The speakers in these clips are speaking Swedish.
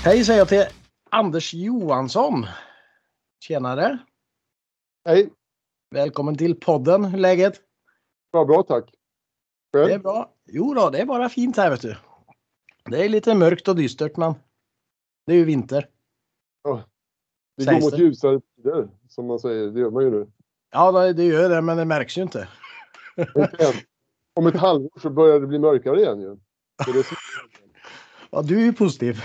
Hej säger jag till Anders Johansson. Tjenare. Hej. Välkommen till podden. Hur är läget? Bra, tack. Själv? Det är bra. Jo då, det är bara fint här vet du. Det är lite mörkt och dystert men det är ju vinter. Ja. Vi går mot ljusare tider som man säger. Det gör man ju nu. Ja, det gör det men det märks ju inte. Om ett halvår så börjar det bli mörkare igen ju. Ja, du är ju positiv.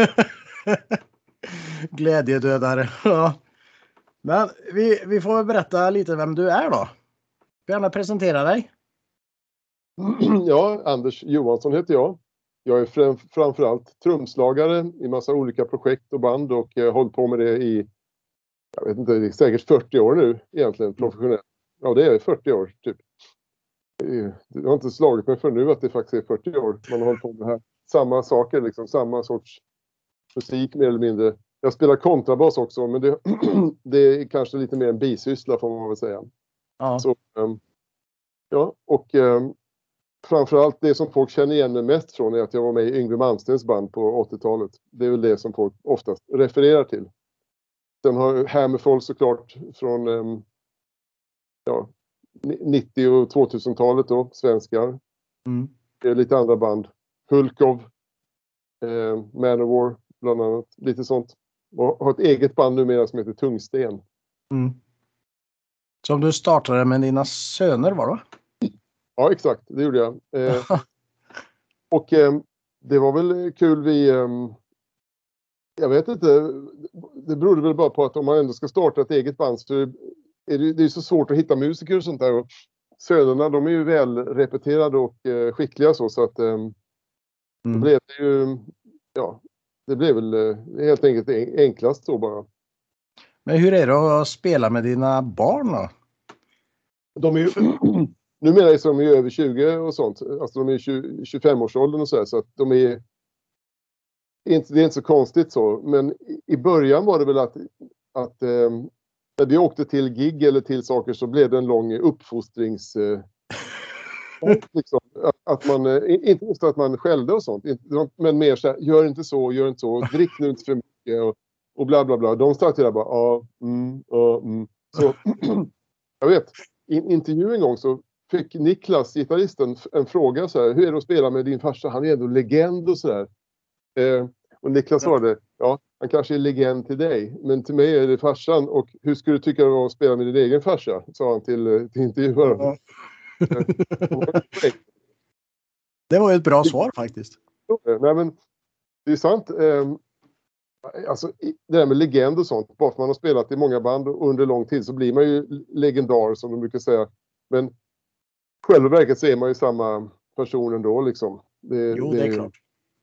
Glädjedödare. Ja. Men vi får väl berätta lite vem du är då. Du gärna presentera dig. Ja, Anders Johansson heter jag. Jag är framförallt trumslagare i massa olika projekt och band och hållit på med det i, jag vet inte, det är säkert 40 år nu egentligen professionellt. Ja, det är 40 år typ. Det har inte slagit mig för nu att det faktiskt är 40 år. Man har hållit på med det här. Samma saker liksom, samma sorts musik mer eller mindre. Jag spelar kontrabas också men det är kanske lite mer en bisyssla får man väl säga. Ja. Så, ja, och framförallt det som folk känner igen mig mest från är att jag var med i Yngwie Malmsteens band på 80-talet. Det är väl det som folk oftast refererar till. Sen har Hammerfall såklart från 90- och 2000-talet då, svenskar. Mm. Det är lite andra band. Hulkov, Manowar bland annat, lite sånt. Och har ett eget band numera som heter Tungsten. Mm. Som du startade med dina söner var det? Ja, exakt. Det gjorde jag. Och det var väl kul jag vet inte. Det berodde väl bara på att om man ändå ska starta ett eget band så är det så svårt att hitta musiker och sånt där. Och sönerna, de är ju väl repeterade och skickliga så att då blev det ju, ja, det blev väl helt enkelt enklast så bara. Men hur är det att spela med dina barn då? De är ju numera är de ju över 20 och sånt. Alltså de är 25-årsåldern och så att de är inte, det är inte så konstigt så. Men i början var det väl att när vi åkte till gig eller till saker så blev det en lång uppfostrings... liksom, att man, inte just att man skällde och sånt. Men mer så här, gör inte så, drick nu inte för mycket och bla bla bla. De startade där bara, Så jag vet, i en intervju en gång så fick Niklas, gitarristen, en fråga så här, hur är det att spela med din farsa? Han är ändå legend och sådär. Och Niklas svarade, ja, han kanske är legend till dig, men till mig är det farsan. Och hur skulle du tycka det var att spela med din egen farsa? Sa han till intervjuaren. Ja. Det var ju ett bra svar faktiskt. Nej, men det är sant. Alltså det där med legend och sånt, bara för att man har spelat i många band under lång tid så blir man ju legendar som de brukar säga. Men själva verket så är man ju samma person ändå liksom. Det är klart.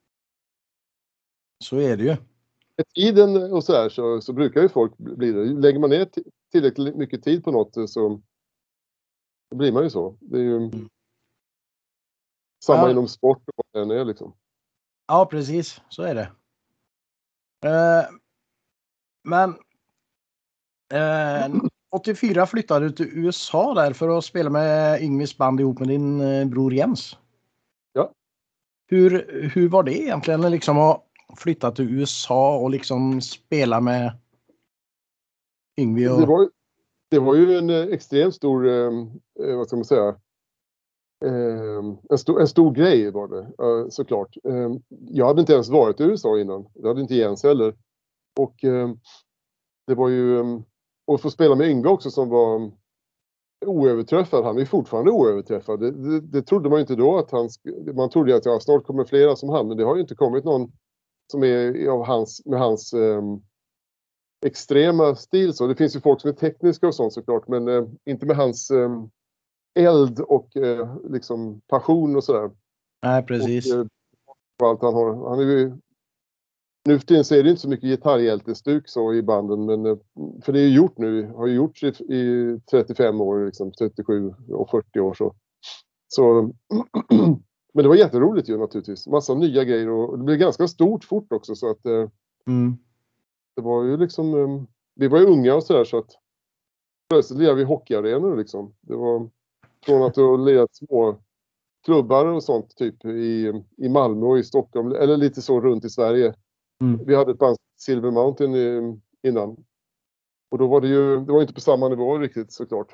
Så är det ju. Med tiden och så här så brukar ju folk bli det. Lägger man ner tillräckligt mycket tid på något så blir man ju så. Det är ju samma inom sport och vad det är liksom. Ja, precis. Så är det. Men 84 flyttade du till USA där för att spela med Yngwies band ihop med din bror Jens. Ja. Hur var det egentligen liksom att flytta till USA och liksom spela med Yngwie? Det var ju en extremt stor, vad ska man säga, en stor grej var det, såklart. Jag hade inte ens varit i USA innan. Det hade inte Jens heller. Och det var ju, och få spela med Yngwie också som var oöverträffad. Han är fortfarande oöverträffad. Det trodde man ju inte då att man trodde att snart kommer flera som han, men det har ju inte kommit någon som är med hans extrema stil så. Det finns ju folk som är tekniska och sånt såklart, men inte med hans eld och liksom passion och sådär. Nej, precis. Och allt han är ju, nu för tiden så är det inte så mycket gitarrhjältestuk så i banden, men för det är ju gjort nu, har ju gjorts i 35 år, liksom 37 och 40 år så men det var jätteroligt ju naturligtvis. Massa nya grejer och det blev ganska stort fort också så att det var ju liksom, vi var ju unga och sådär så att plötsligt lirade vi hockeyarenor liksom. Det var från att du lirat små klubbar och sånt typ i Malmö och i Stockholm eller lite så runt i Sverige Vi hade ett band Silver Mountain innan. Och då var det var inte på samma nivå riktigt såklart.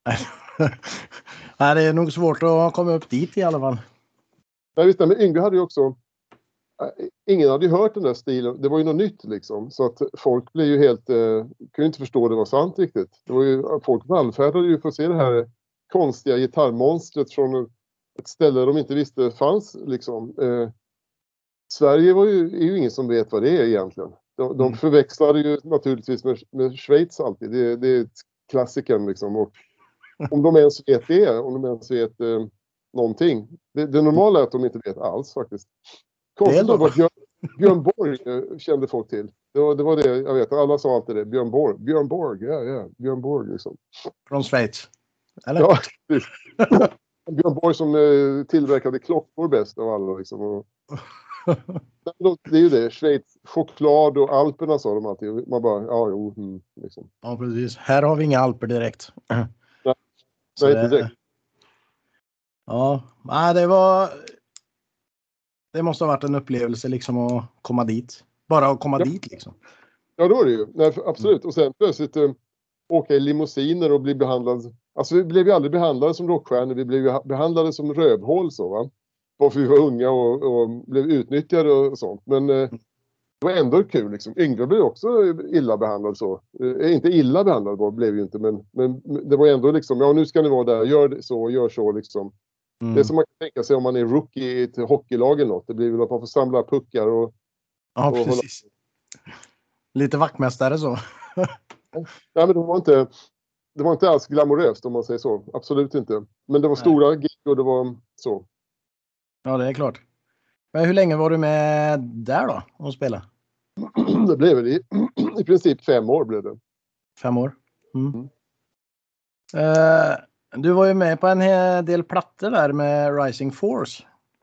Nej, det är nog svårt att komma upp dit i alla fall. Nej, visst, men Yngve hade ju också... Ingen hade ju hört den där stilen. Det var ju något nytt liksom. Så att folk blev ju helt... kunde inte förstå det var sant riktigt. Det var ju, folk vallfärdade ju för att se det här konstiga gitarrmonstret från ett ställe de inte visste fanns liksom. Sverige är ju ingen som vet vad det är egentligen. De förväxlade ju naturligtvis med Schweiz alltid. Det är ett klassiker liksom. Och om de ens vet det, om de ens vet någonting. Det normala är att de inte vet alls faktiskt. Konstigt då var Björn Borg kände folk till. Det var det, jag vet, alla sa alltid det. Björn Borg, ja, Björn Borg liksom. Från Schweiz, eller? Ja, Björn Borg som tillverkade klockor bäst av alla liksom. Och... Det är ju det, Schweiz, choklad och Alperna sa de alltid. Man bara, liksom. Ja, precis. Här har vi inga Alper direkt. Nej, inte direkt. Ja, det måste ha varit en upplevelse liksom att komma dit. Bara att komma dit liksom. Ja, då är det ju. Nej, absolut. Och sen plötsligt åka i limousiner och bli behandlad. Alltså vi blev ju aldrig behandlade som rockstjärnor. Vi blev ju behandlade som rövhål så va. Varför vi var unga och blev utnyttjade och sånt. Men det var ändå kul liksom. Yngve blev också illa behandlad så. Inte illa behandlad blev ju inte. Men det var ändå liksom, ja nu ska ni vara där. Gör så liksom. Det är som man kan tänka sig om man är rookie i ett hockeylag eller något. Det blir väl att man får samla puckar och... Ja, precis. Lite vaktmästare så. Nej, men det var inte alls glamoröst om man säger så. Absolut inte. Men det var stora gig och det var så. Ja, det är klart. Men hur länge var du med där då och spela? Det blev väl i princip 5 år blev det. 5 år? Du var ju med på en del plattor där med Rising Force.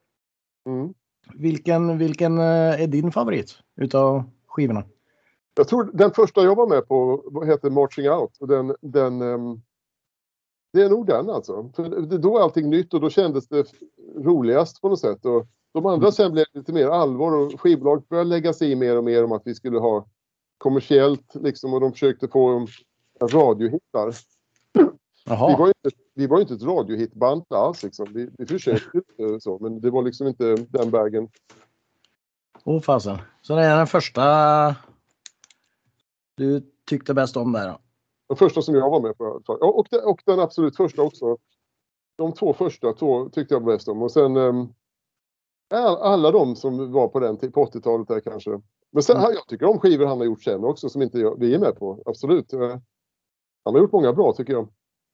Vilken är din favorit utav skivorna? Jag tror den första jag var med på heter Marching Out. Och det är nog den alltså. För då är allting nytt och då kändes det roligast på något sätt. Och de andra sen blev lite mer allvar och skivbolag började lägga sig i mer och mer om att vi skulle ha kommersiellt liksom. Och de försökte få radiohittar. Vi var ju inte ett radiohitband alls liksom. Vi försökte så, men det var liksom inte den vägen. Fasen. Så det är den första du tyckte bäst om där då? Den första som jag var med på. Och den absolut första också. De 2 första tyckte jag bäst om. Och sen alla de som var på den på 80-talet där kanske. Men sen, jag tycker om skivor han har gjort sen också som inte vi är med på. Absolut. Han har gjort många bra tycker jag.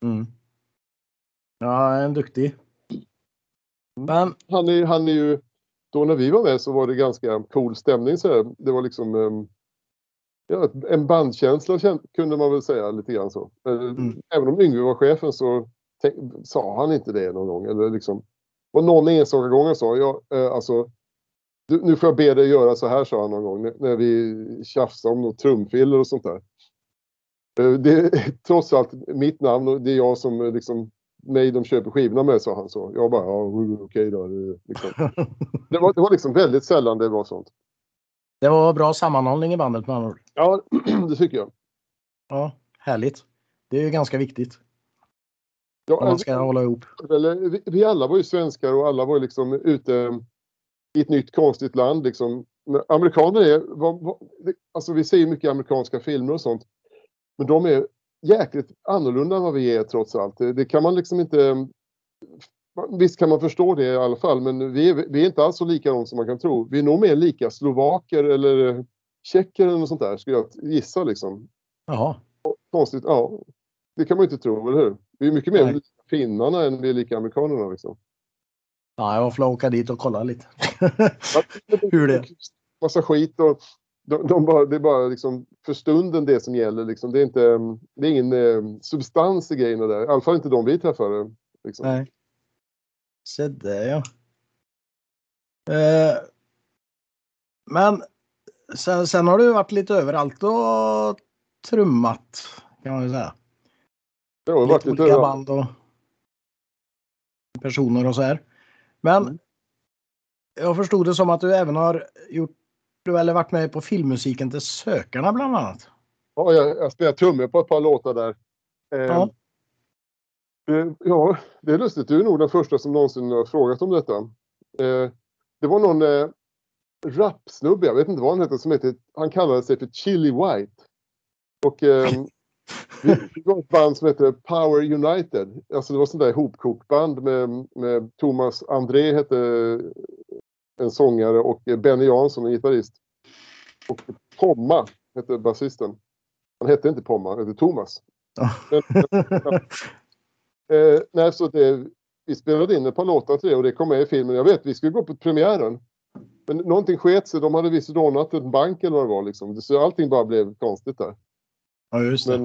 Ja, en duktig. Men han är ju då när vi var med så var det ganska cool stämning så här. Det var liksom en bandkänsla kunde man väl säga lite grann så. Även om Yngve var chefen så sa han inte det någon gång eller liksom och någon enstaka gång sa alltså nu får jag be dig göra så här, sa han någon gång när vi tjafsade om något trumfiller och sånt där. Det är trots allt mitt namn och det är jag som liksom mig de köper skivorna med, sa han så. Jag bara, okej då. Liksom. Det var liksom väldigt sällan det var sånt. Det var bra sammanhållning i bandet med andra ord. Ja, det tycker jag. Ja, härligt. Det är ju ganska viktigt. Ja, om man ska hålla ihop. Vi alla var ju svenskar och alla var liksom ute i ett nytt konstigt land liksom. Amerikaner alltså vi ser ju mycket amerikanska filmer och sånt. Men de är jäkligt annorlunda än vad vi är trots allt. Det kan man liksom inte... Visst kan man förstå det i alla fall, men vi är inte alls så likadant som man kan tro. Vi är nog mer lika slovaker eller tjecker eller något sånt där, skulle jag gissa liksom. Jaha. Konstigt, ja. Det kan man inte tro, eller hur? Vi är mycket mer lika finnarna än vi är lika amerikanerna liksom. Ja, jag får åka dit och kolla lite. Hur det är. Massa skit och det är bara liksom för stunden det som gäller liksom. Det är ingen substans i grejerna där. I alla fall inte de vi träffade. Liksom. Nej. Så det ja. Men sen har du varit lite överallt och trummat, kan man ju säga. Det har varit lite olika band och personer och så här. Men jag förstod det som att du även har gjort Du har väl varit med på filmmusiken till Sökarna bland annat? Ja, jag spelar trummor på ett par låtar där. Ja. Ja, det är lustigt. Du är nog den första som någonsin har frågat om detta. Det var någon rapsnubbe, jag vet inte vad han heter, han kallade sig för Chili White. Och vi var ett band som heter Power United. Alltså det var sånt där hopkokband med Thomas André hette en sångare och Benny Jansson en gitarrist. Och Pomma hette basisten. Han hette inte Pomma, han hette Thomas. Nej, så vi spelade in ett par låtar till det och det kom med i filmen. Jag vet, vi skulle gå på premiären. Men någonting sket sig. De hade visst rånat en bank eller vad det var liksom. Så allting bara blev konstigt där. Ja, just det.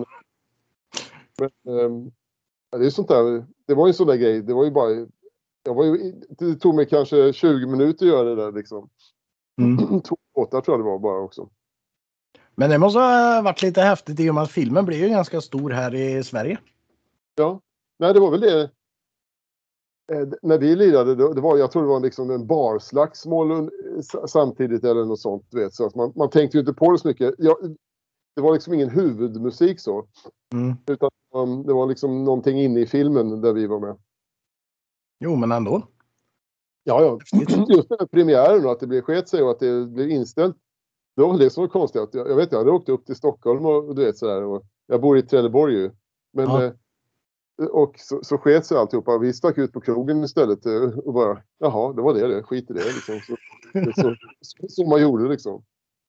Men det är sånt där. Det var ju en sån där grej. Det var ju bara... det tog mig kanske 20 minuter att göra det där liksom. 2 låtar tror jag det var bara också. Men det måste ha varit lite häftigt i och med att filmen blev ju ganska stor här i Sverige. Ja. Nej, det var väl det. När vi lirade, jag tror det var liksom en barslagsmål samtidigt eller något sånt, du vet. Så att man tänkte ju inte på det så mycket. Det var liksom ingen huvudmusik så. Utan det var liksom någonting inne i filmen där vi var med. Jo, men ändå. Ja. Just den här premiären och att det blev sket sig och att det blev inställt. Det var det som var konstigt. Jag hade åkt upp till Stockholm och du vet sådär. Och jag bor i Trelleborg ju. Men... Ja. Och så sket sig alltihopa. Vi stack ut på krogen istället och bara, jaha, det var det. Skit i det liksom. Så man gjorde liksom.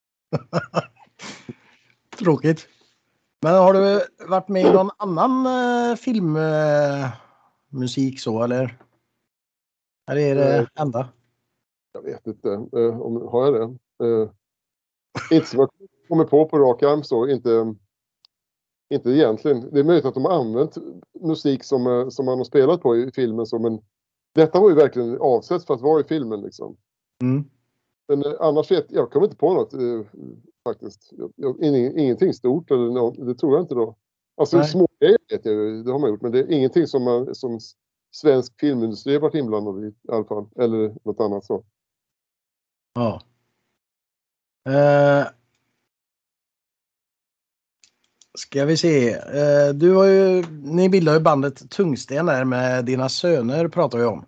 Tråkigt. Men har du varit med i någon annan filmmusik så eller? Eller är det enda? Jag vet inte. Har jag det? Inte som jag kommer på rak arm så. Inte egentligen. Det är möjligt att de har använt musik som man har spelat på i filmen. Men detta var ju verkligen avsett för att vara i filmen liksom. Men annars jag kommer inte på något faktiskt. Ingenting stort eller något, det tror jag inte då. Alltså små grejer vet jag, det har man gjort. Men det är ingenting som svensk filmindustri har varit inblandad i alla fall. Eller något annat så. Ja. Ska vi se. Ni bildar ju bandet Tungsten där med dina söner pratar vi om.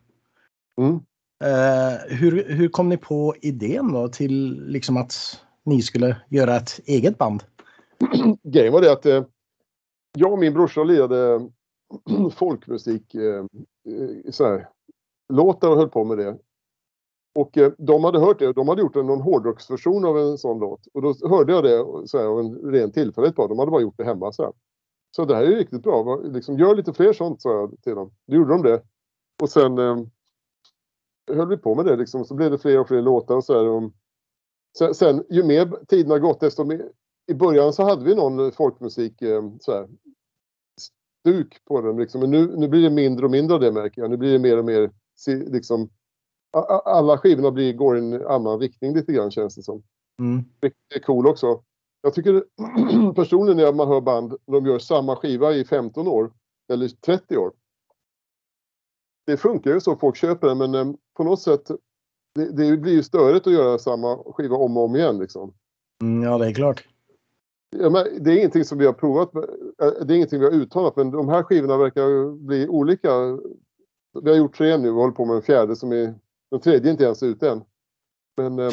Hur kom ni på idén då till liksom att ni skulle göra ett eget band? Grejen var det att jag och min brorsa lirade folkmusik så här, låtar och höll på med det. Och de hade hört det. De hade gjort någon hårdrocksversion av en sån låt. Och då hörde jag det så här, av en ren tillfällighet på. De hade bara gjort det hemma så här. Så det här är ju riktigt bra. Liksom, gör lite fler sånt, sa jag till dem. Då gjorde de det. Och sen höll vi på med det liksom. Så blev det fler och fler låtar och så här. Sen ju mer tiden har gått, desto mer... I början så hade vi någon folkmusik så här, stuk på den liksom. Men nu blir det mindre och mindre av det, märker jag. Nu blir det mer och mer liksom... Alla skivorna går i en annan riktning lite grann, känns det som. Det är cool också. Jag tycker personligen när man hör band, de gör samma skiva i 15 år eller 30 år. Det funkar ju så, folk köper den, men på något sätt det blir ju störigt att göra samma skiva om och om igen liksom. Ja, det är klart. Ja, men det är ingenting som vi har provat, det är ingenting vi har uttalat, men de här skivorna verkar bli olika. Vi har gjort 3 nu och håller på med en 4:e som är... Den 3:e är inte ens ut än. Men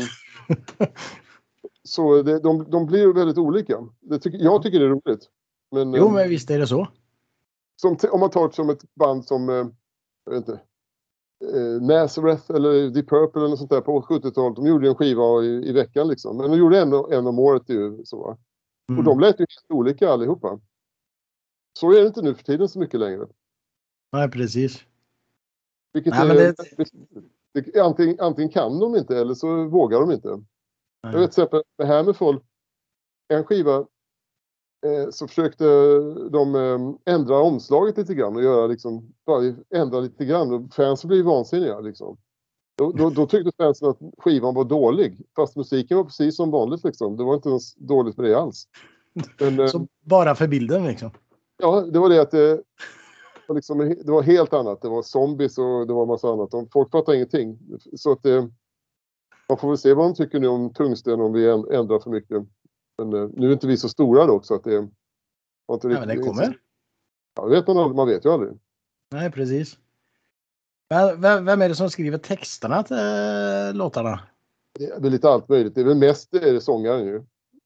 så de blir väldigt olika. Jag tycker det är roligt. Men, jo, men visst är det så. Om man tar som ett band som jag vet inte, Nazareth eller Deep Purple eller något sånt där på 70-talet. De gjorde en skiva i veckan liksom. Men de gjorde en om året ju så. Och de lät ju helt olika allihopa. Så är det inte nu för tiden så mycket längre. Nej, precis. Vilket antingen kan de inte eller så vågar de inte. Jag vet till exempel det här med folk. En skiva så försökte de ändra omslaget lite grann och göra liksom, bara ändra lite grann. Och fansen blev vansinniga liksom. Då tyckte fansen att skivan var dålig. Fast musiken var precis som vanligt liksom. Det var inte något dåligt med det alls. Men, så bara för bilden liksom? Ja, det var det att det var helt annat. Det var zombies och det var en massa annat. Folk fattade ingenting. Så att Man får väl se vad de tycker nu om Tungsten om vi ändrar för mycket. Men nu är inte vi så stora dock så att det var inte Ja, men det kommer. Ja, man vet ju aldrig. Nej, precis. Vem är det som skriver texterna till låtarna? Det är väl lite allt möjligt. Det är väl mest sångaren ju.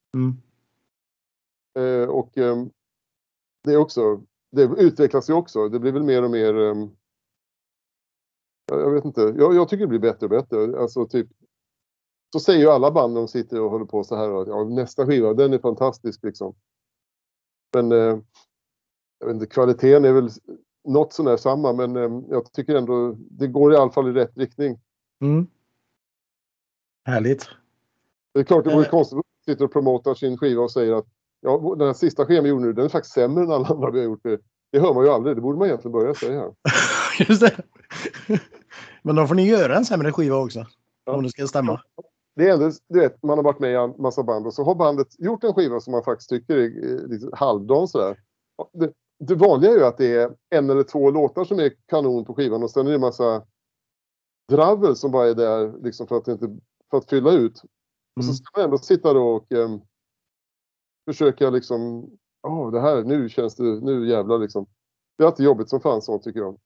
Och det är också, det utvecklas ju också. Det blir väl mer och mer jag vet inte. Jag tycker det blir bättre och bättre. Alltså typ så säger ju alla band de sitter och håller på så här. Ja, nästa skiva, den är fantastisk liksom. Men jag vet inte, kvaliteten är väl något sån där samma. Men jag tycker ändå det går i alla fall i rätt riktning. Härligt. Det är klart det vore konstigt att sitta och promota sin skiva och säga att ja, den här sista skivan vi gjorde nu, den är faktiskt sämre än alla andra vi har gjort. Det hör man ju aldrig. Det borde man egentligen börja säga. Just det. Men då får ni göra en sämre skiva också. Ja. Om det ska stämma. Det är ändå, du vet, man har varit med i en massa band och så har bandet gjort en skiva som man faktiskt tycker är lite halvdan sådär. Det vanliga är ju att det är en eller två låtar som är kanon på skivan och sen är det en massa dravel som bara är där liksom för att fylla ut. Och så ska man ändå sitta då och försöka liksom det här, nu känns det, nu jävlar liksom. Det är alltid jobbigt som fan så tycker jag.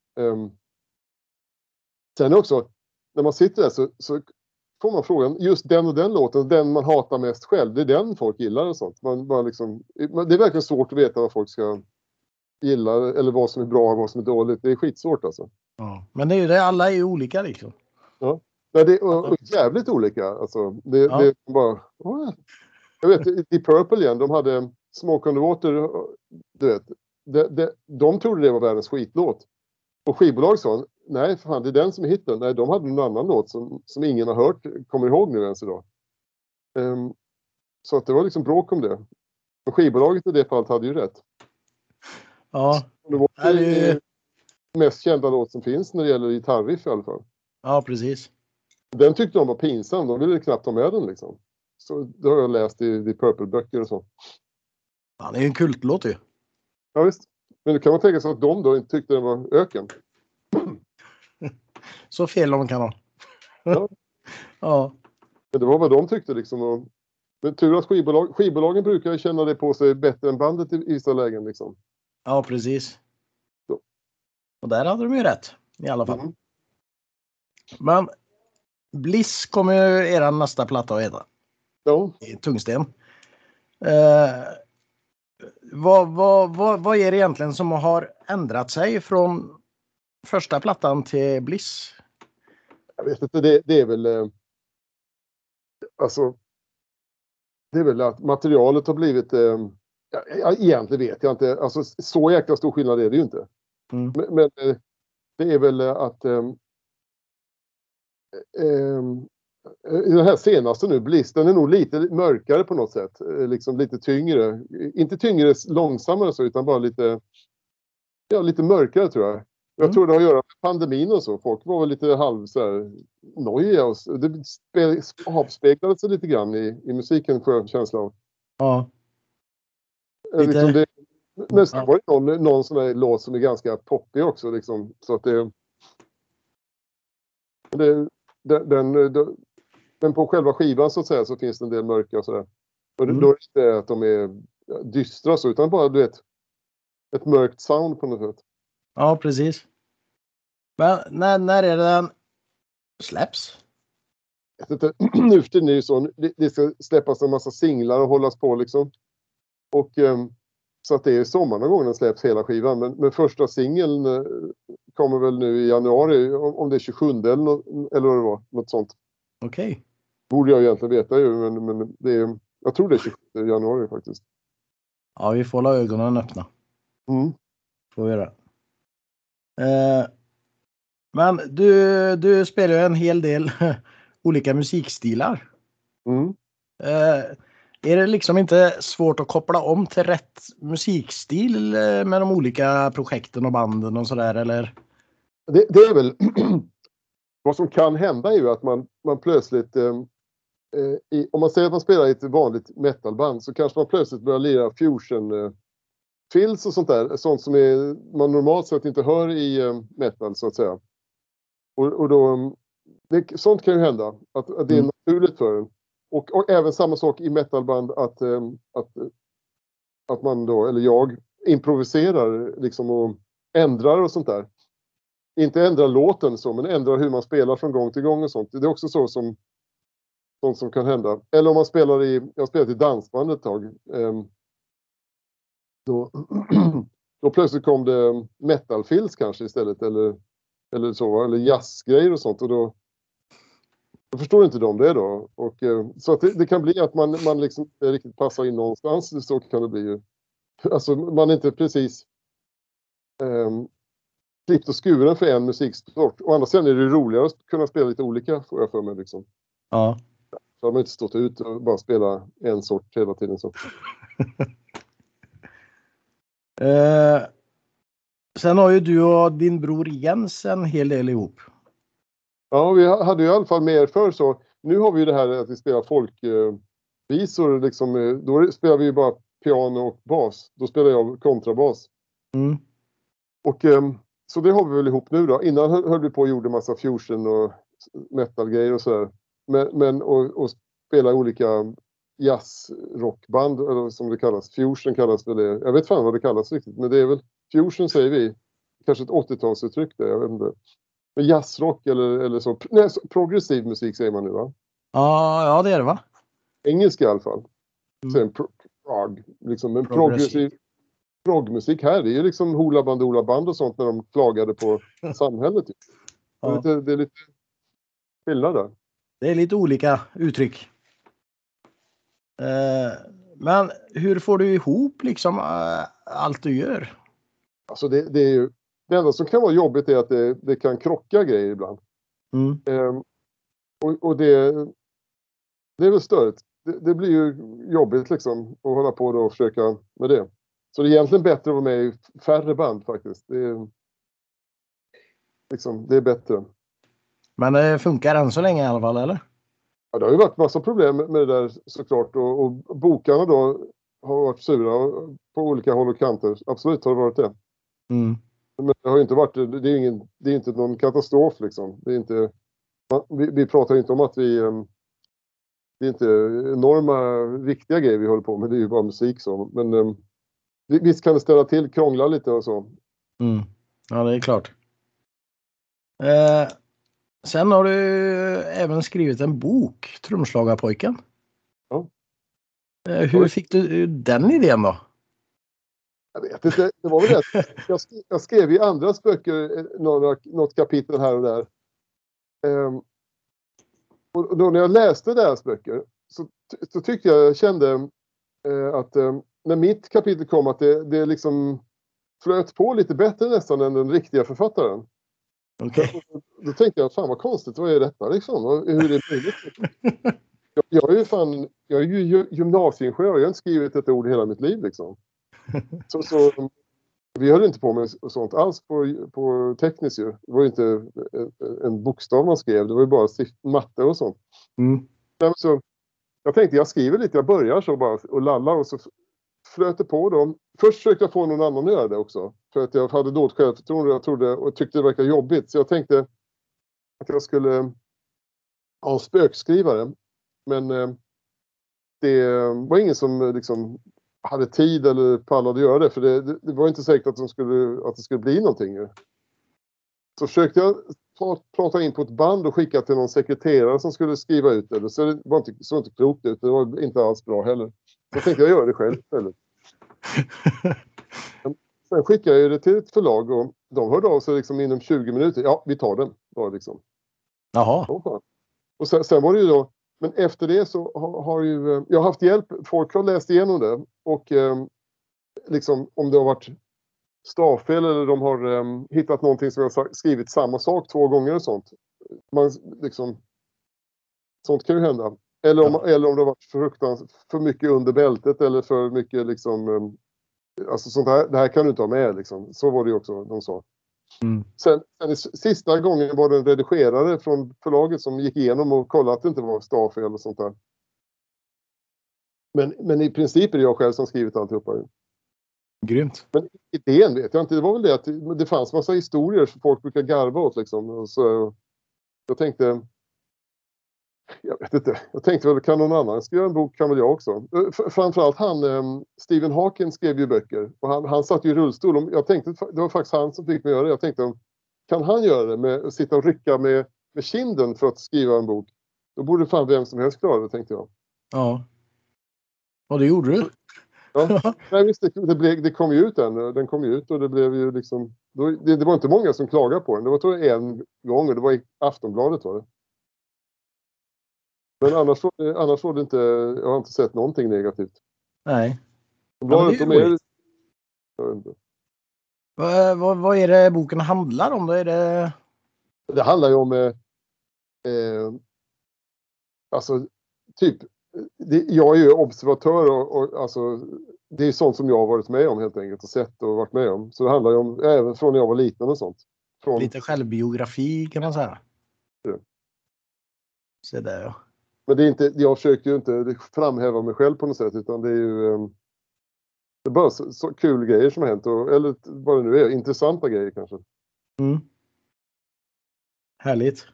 Sen också, när man sitter där så får man frågan, just den och den låten, den man hatar mest själv, det är den folk gillar och sånt. Man bara liksom, det är verkligen svårt att veta vad folk ska gilla eller vad som är bra och vad som är dåligt. Det är skitsvårt alltså. Ja, men det är ju det, alla är ju olika liksom. Ja, det är jävligt olika. Alltså, det är bara... Jag vet, i Purple igen, de hade Smoke on the Water, du vet. De trodde det var världens skitlåt. Och skivbolag sa, nej för fan, det är den som är hitten. Nej, de hade en annan låt som ingen har hört, kommer ihåg nu ens idag. Så att det var liksom bråk om det. Och skivbolaget i det fallet hade ju rätt. Ja. Det var det mest kända låt som finns när det gäller gitarriff i alla fall. Ja, precis. Den tyckte de var pinsam. De ville knappt ha med den liksom. Så det har jag läst i Purple-böcker och så. Ja, det är ju en kultlåt ju. Ja visst. Men nu kan man tänka sig att de då inte tyckte den var öken. Så fel de kan ha. Ja. Ja. Men det var vad de tyckte liksom. Men tur att skivbolagen brukar känna det på sig bättre än bandet i vissa lägen liksom. Ja, precis. Så. Och där hade de ju rätt. I alla fall. Men Bliss kommer ju era nästa platta att heta. Ja. I Tungsten. Vad är det egentligen som har ändrat sig från första plattan till Bliss? Jag vet inte, det är väl alltså det är väl att materialet har blivit egentligen vet jag inte, alltså så jäkla stor skillnad är det ju inte. Men det är väl att den här senaste nu, Bliss, den är nog lite mörkare på något sätt. Liksom lite tyngre. Inte tyngre långsammare så, utan bara lite mörkare tror jag. Jag tror det har att göra med pandemin och så. Folk var väl lite halv så här nojiga. Och det avspeglade sig lite grann i musiken får jag känsla av. Ja. Liksom det, men sen var det någon sån här låt som är ganska poppig också. Liksom, så att men på själva skivan så att säga så finns det en del mörka och sådär. Och då är det inte att de är dystra så, utan bara du vet ett mörkt sound på något sätt. Ja, precis. Men när är det den släpps? Nu för tiden är det så, det ska släppas en massa singlar och hållas på liksom. Och så att det är sommar någon gång den släpps hela skivan. Men första singeln kommer väl nu i januari, om det är 27 eller vad det var, något sånt. Okej. Borde jag egentligen veta ju, men det är, jag tror det är 27 januari faktiskt. Ja, vi får hålla ögonen öppna. Får vi göra. Men du spelar ju en hel del olika musikstilar. Är det liksom inte svårt att koppla om till rätt musikstil med de olika projekten och banden och sådär, eller? Det är väl vad som kan hända är ju att man plötsligt om man säger att man spelar i ett vanligt metalband så kanske man plötsligt börjar lira fusion fills och sånt där, sånt som man normalt sett inte hör i metal så att säga. Och då sånt kan ju hända. Att det är naturligt för en. Och även samma sak i metalband att man då, eller jag, improviserar liksom och ändrar och sånt där. Inte ändra låten så, men ändra hur man spelar från gång till gång och sånt. Det är också sånt som kan hända. Eller om man jag har spelat i dansband ett tag. Då plötsligt kom det metalfills kanske istället. Eller så, eller jazzgrejer och sånt. Och då förstår inte de det då. Och, så att det kan bli att man liksom inte riktigt passar in någonstans. Så kan det bli ju. Alltså man är inte precis klippt och skuren för en musiksort. Å andra sidan är det roligare att kunna spela lite olika, får jag för mig liksom. Ja. Så har man inte stått ut och bara spela en sort hela tiden så. Sen har ju du och din bror Jens en hel del ihop. Ja, vi hade ju i alla fall mer för så. Nu har vi ju det här att vi spelar folkvisor liksom. Då spelar vi ju bara piano och bas. Då spelar jag kontrabas. Mm. Och så det har vi väl ihop nu då. Innan höll vi på och gjorde massa fusion och metalgrejer och sådär. Men och spela olika jazzrockband, eller som det kallas. Fusion kallas väl det. Jag vet fan vad det kallas riktigt. Men det är väl, fusion säger vi. Kanske ett 80-talsuttryck det, jag vet inte. Men jazzrock eller så. Nej, progressiv musik säger man nu va? Ja, det är det va? Engelska i alla fall. Sen prog, liksom en progressiv progmusik här. Det är ju liksom Hoola Band och sånt när de klagade på samhället. Typ. Ja. Det är lite skillnad där. Det är lite olika uttryck. Men hur får du ihop liksom allt du gör? Alltså det är ju, det enda som kan vara jobbigt är att det kan krocka grejer ibland. Och det är väl störigt. Det blir ju jobbigt liksom att hålla på då och försöka med det. Så det är egentligen bättre att vara med i färre band faktiskt. Det är bättre. Men det funkar än så länge i alla fall, eller? Ja, det har ju varit massa problem med det där såklart. Och bokarna då har varit sura på olika håll och kanter. Absolut har det varit det. Mm. Men det har ju inte varit, det är inte någon katastrof liksom. Det är inte, vi pratar inte om att det är inte enorma viktiga grejer vi håller på med. Det är ju bara musik så. Men visst kan det ställa till, krångla lite och så. Mm. Ja, det är klart. Sen har du även skrivit en bok, Trumslagarpojken. Ja. Hur fick du den idén då? Jag vet inte, det var väl det. Jag skrev i andras böcker något kapitel här och där. Och då när jag läste deras böcker så tyckte jag kände att när mitt kapitel kom att det liksom flöt på lite bättre nästan än den riktiga författaren. Okay. Då tänkte jag, fan vad konstigt, vad är detta liksom? Hur är det möjligt? Jag är ju gymnasieingenjör, jag har inte skrivit ett ord i hela mitt liv liksom. Så vi höll inte på med sånt alls på tekniskt ju. Det var ju inte en bokstav man skrev, det var ju bara matte och sånt. Mm. Så jag tänkte, jag skriver lite, jag börjar så bara och lallar och så flöt det på dem. Först försökte jag få någon annan att göra det också. För att jag hade dåligt självförtroende och tyckte det verkade jobbigt. Så jag tänkte att jag skulle ha en spökskrivare. Men det var ingen som liksom hade tid eller pallade göra det. För det var inte säkert att det skulle bli någonting. Så försökte jag prata in på ett band och skicka till någon sekreterare som skulle skriva ut det. Så det var inte klokt ut. Det var inte alls bra heller. Så tänkte jag göra det själv istället. Sen skickade jag det till ett förlag och de hörde av sig liksom inom 20 minuter. Ja, vi tar den. Var liksom. Jaha. Och sen var det ju då, men efter det så har ju jag har haft hjälp. Folk har läst igenom det och liksom om det har varit stavfel eller de har hittat någonting som jag har skrivit samma sak 2 gånger och sånt. Man liksom, sånt kan ju hända. Eller om det har varit för mycket under bältet eller för mycket liksom alltså sånt här, det här kan du inte ha med liksom. Så var det ju också, de sa. Mm. Sen sista gången var det en redigerare från förlaget som gick igenom och kollade att det inte var stavfel och sånt där. Men i princip är det jag själv som skrivit alltihopa. Grymt. Men idén vet jag inte. Det var väl det att det fanns massa historier som folk brukar garva åt liksom. Och så Jag tänkte, jag vet inte. Jag tänkte väl, kan någon annan skriva en bok, kan väl jag också. Framförallt Stephen Hawking skrev ju böcker. Och han satt ju i rullstol. Jag tänkte, det var faktiskt han som fick mig göra det. Jag tänkte, kan han göra det med att sitta och rycka med kinden för att skriva en bok? Då borde fan vem som helst klara det, tänkte jag. Ja. Och det gjorde du? Ja. Nej, visst, det kom ju ut den kom ju ut och det blev ju liksom... Det var inte många som klagade på den. Det var tror jag en gång och det var i Aftonbladet var det. Men annars var det inte... Jag har inte sett någonting negativt. Nej. Bladet, ja, det är vad är det boken handlar om? Då är det... Det handlar ju om... alltså, typ... jag är ju observatör och alltså... Det är sånt som jag har varit med om helt enkelt. Och sett och varit med om. Så det handlar ju om... Även från när jag var liten och sånt. Lite självbiografi kan man säga. Ja. Så där, ja. Men det är inte, jag försöker ju inte framhäva mig själv på något sätt, utan det är ju det är bara så kul grejer som har hänt, eller vad det nu är, intressanta grejer kanske. Mm. Härligt.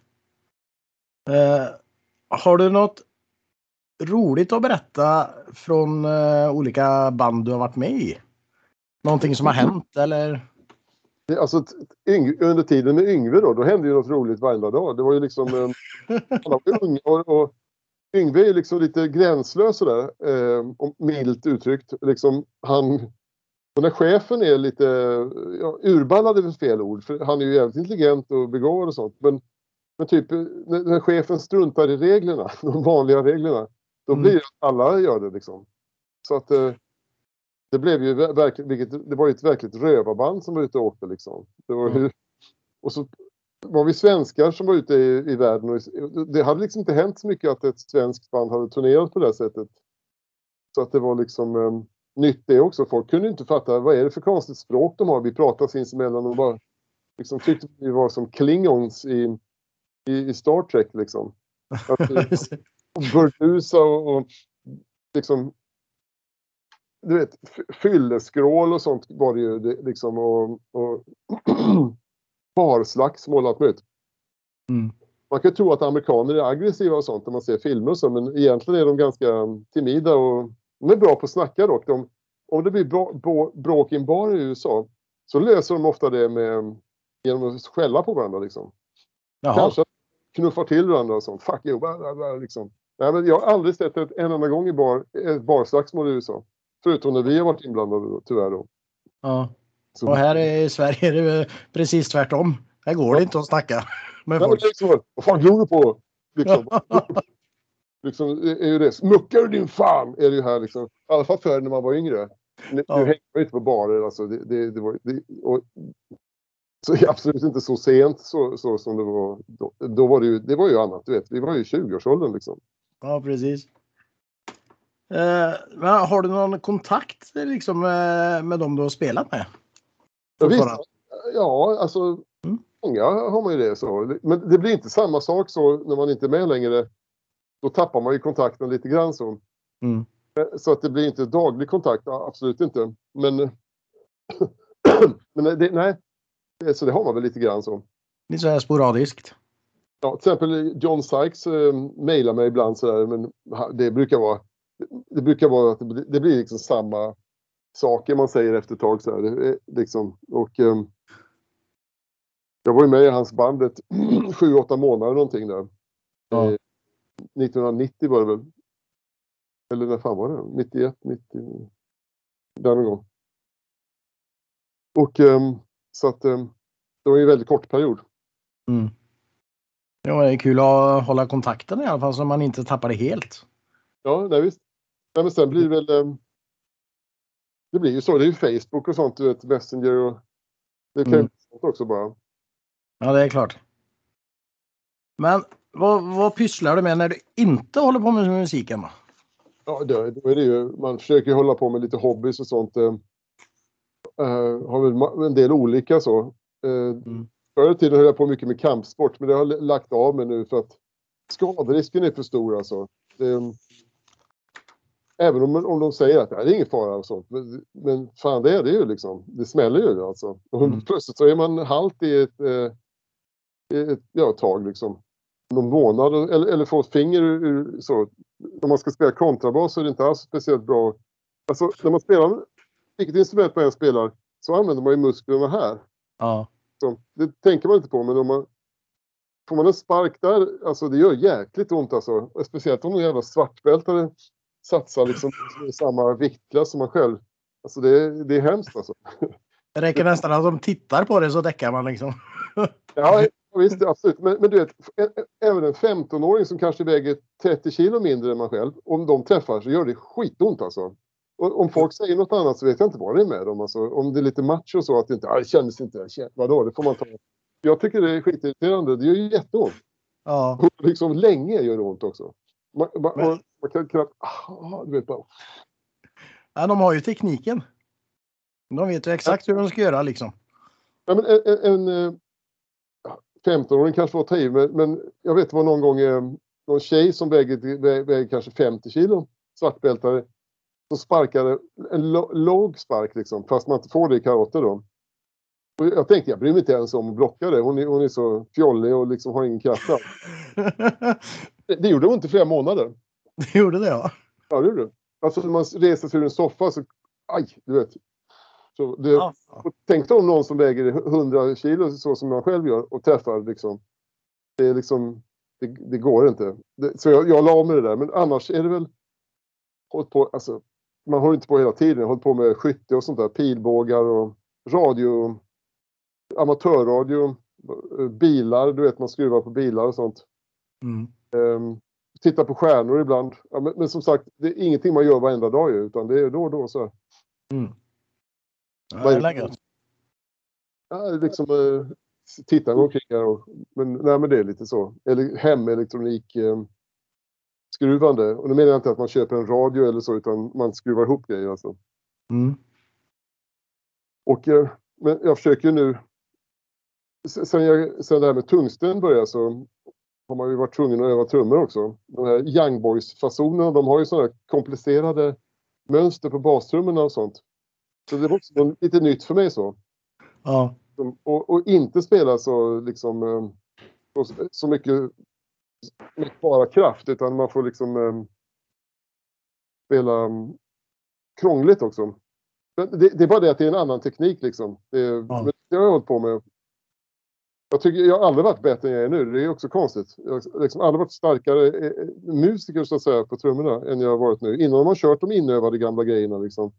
Har du något roligt att berätta från olika band du har varit med i? Någonting som har hänt eller? Alltså under tiden med Yngve då hände ju något roligt varje dag. Det var ju liksom han var ung och Yngve är liksom lite gränslös sådär, milt uttryckt. Liksom och när chefen är lite, urballad är väl fel ord, för han är ju jävligt intelligent och begåvad och sånt. Men typ, när chefen struntar i reglerna, de vanliga reglerna, då blir det att alla gör det liksom. Så att det blev ju verkligen, det var ju ett verkligt rövarband som var ute och åkte liksom. Det var ju, och så var vi svenskar som var ute i världen och det hade liksom inte hänt så mycket att ett svenskt band hade turnerat på det sättet. Så att det var liksom nytt det också. Folk kunde inte fatta, vad är det för konstigt språk de har? Vi pratar sinsemellan och bara liksom tyckte vi var som Klingons i Star Trek liksom. Burdusa och liksom, du vet, fylleskrål och sånt var det ju liksom och barslagsmål och allt möjligt. Man kan tro att amerikaner är aggressiva och sånt när man ser filmer och så, men egentligen är de ganska timida och de är bra på att snacka dock. Om det blir bråk i en bar i USA så löser de ofta det genom att skälla på varandra liksom. Jaha. Kanske knuffar till varandra och sånt. Fuck you, liksom. Nej, men jag har aldrig sett en enda gång ett barslagsmål i USA. Förutom när vi har varit inblandade tyvärr då. Ja. Och här i Sverige är det precis tvärtom. Här går det inte att snacka med folk. Liksom, vad fan glor du på? Liksom. Liksom, är ju det. Smuckar du din fan? Är det ju här liksom. I alla fall förr när man var yngre. Nu hänger man inte på barer. Alltså, så är absolut inte så sent så som det var. Då var det var ju annat. Du vet. Vi var ju 20-årsåldern liksom. Ja, precis. Men har du någon kontakt liksom, med dem du har spelat med? Ja, alltså många har man ju det så. Men det blir inte samma sak så när man inte är med längre. Då tappar man ju kontakten lite grann så. Så att det blir inte daglig kontakt, absolut inte. Men nej, så det har man väl lite grann så. Lite så här sporadiskt. Ja, till exempel John Sykes mejlar mig ibland så där, men det brukar vara att det blir liksom samma saker man säger efter ett tag så här, liksom. Och jag var ju med i hans bandet 7-8 månader någonting där. Ja. 1990 var det väl. Eller när fan var det? 91, 90. Där någon gång. Och så att det var ju en väldigt kort period. Ja, det är kul att hålla kontakten i alla fall så man inte tappar det helt. Ja, nej, visst. Nej, men sen blir det väl... det blir ju så. Det är ju Facebook och sånt, du vet, Messenger och... Det kan ju också bara... Ja, det är klart. Men vad pysslar du med när du inte håller på med musiken då? Ja, då är det ju... Man försöker hålla på med lite hobbys och sånt. Har väl en del olika så. Förr i tiden höll jag på mycket med kampsport, men det har jag lagt av med nu för att skaderisken är för stor alltså. Även om de säger att det är ingen fara och sånt. Men fan, det är det ju liksom. Det smäller ju alltså. Och plötsligt så är man halt i ett tag liksom. någon månad eller få ett finger ur så. Om man ska spela kontrabas så är det inte alls speciellt bra. Alltså när man spelar, vilket instrument man än spelar, så använder man ju musklerna här. Ja. Så, det tänker man inte på, men får man en spark där, alltså det gör jäkligt ont alltså. Speciellt om de jävla svartbältare satsar liksom i samma viktklass som man själv. Alltså det är hemskt alltså. Det räcker nästan att de tittar på det så däckar man liksom. Ja, visst, absolut. Men du vet, även en 15-åring som kanske väger 30 kilo mindre än man själv, om de träffar så gör det skitont alltså. Och om folk säger något annat så vet jag inte vad det är med dem. Alltså, om det är lite macho och så, att det inte, det kändes inte, vadå, det får man ta. Jag tycker det är skitirriterande, det gör ju jätteont. Ja. Och liksom länge gör det ont också. Man kan knappt, du vet bara. Ja, de har ju tekniken. De vet ju exakt hur de ska göra liksom. Ja, men en 15-åring kanske var att ta i, men jag vet det var någon gång någon tjej som väger kanske 50 kilo, svartbältare, som sparkade en låg spark liksom, fast man inte får det i karate då. Och jag tänkte, jag bryr mig inte ens om att blocka det. Hon är så fjollig och liksom har ingen kraft. Det gjorde hon inte flera månader. Det gjorde det, ja. Ja, det gjorde det. Alltså när man reser sig ur en soffa så, du vet. Så det, tänk dig om någon som väger 100 kilo så som man själv gör och träffar liksom. Det är liksom, det går inte. Så jag la med det där. Men annars är det väl hållit på, alltså man håller inte på hela tiden. Jag har hållit på med skytte och sånt där, pilbågar och radio, amatörradio, bilar, du vet man skruvar på bilar och sånt. Titta på stjärnor ibland. Ja, men som sagt, det är ingenting man gör varenda dag ju, utan det är då och då så. Ja, det är läget. Ja, liksom titta omkring här men det är lite så. Eller hemelektronik skruvande. Och nu menar jag inte att man köper en radio eller så, utan man skruvar ihop grejer alltså. Och men jag försöker nu sen det här med tungsten började så har man ju varit tvungen att öva trummor också. De här Young Boys-fasonerna, de har ju sådana komplicerade mönster på bastrummorna och sånt. Så det var också lite nytt för mig så. Ja. Och inte spela så liksom så mycket bara kraft, utan man får liksom spela krångligt också. Det är bara det att det är en annan teknik liksom. Men det har jag hållit på med. Jag har aldrig varit bättre än jag är nu. Det är också konstigt. Jag har liksom aldrig varit starkare musiker så att säga på trummorna än jag har varit nu. Innan man kört de inövade gamla grejerna liksom.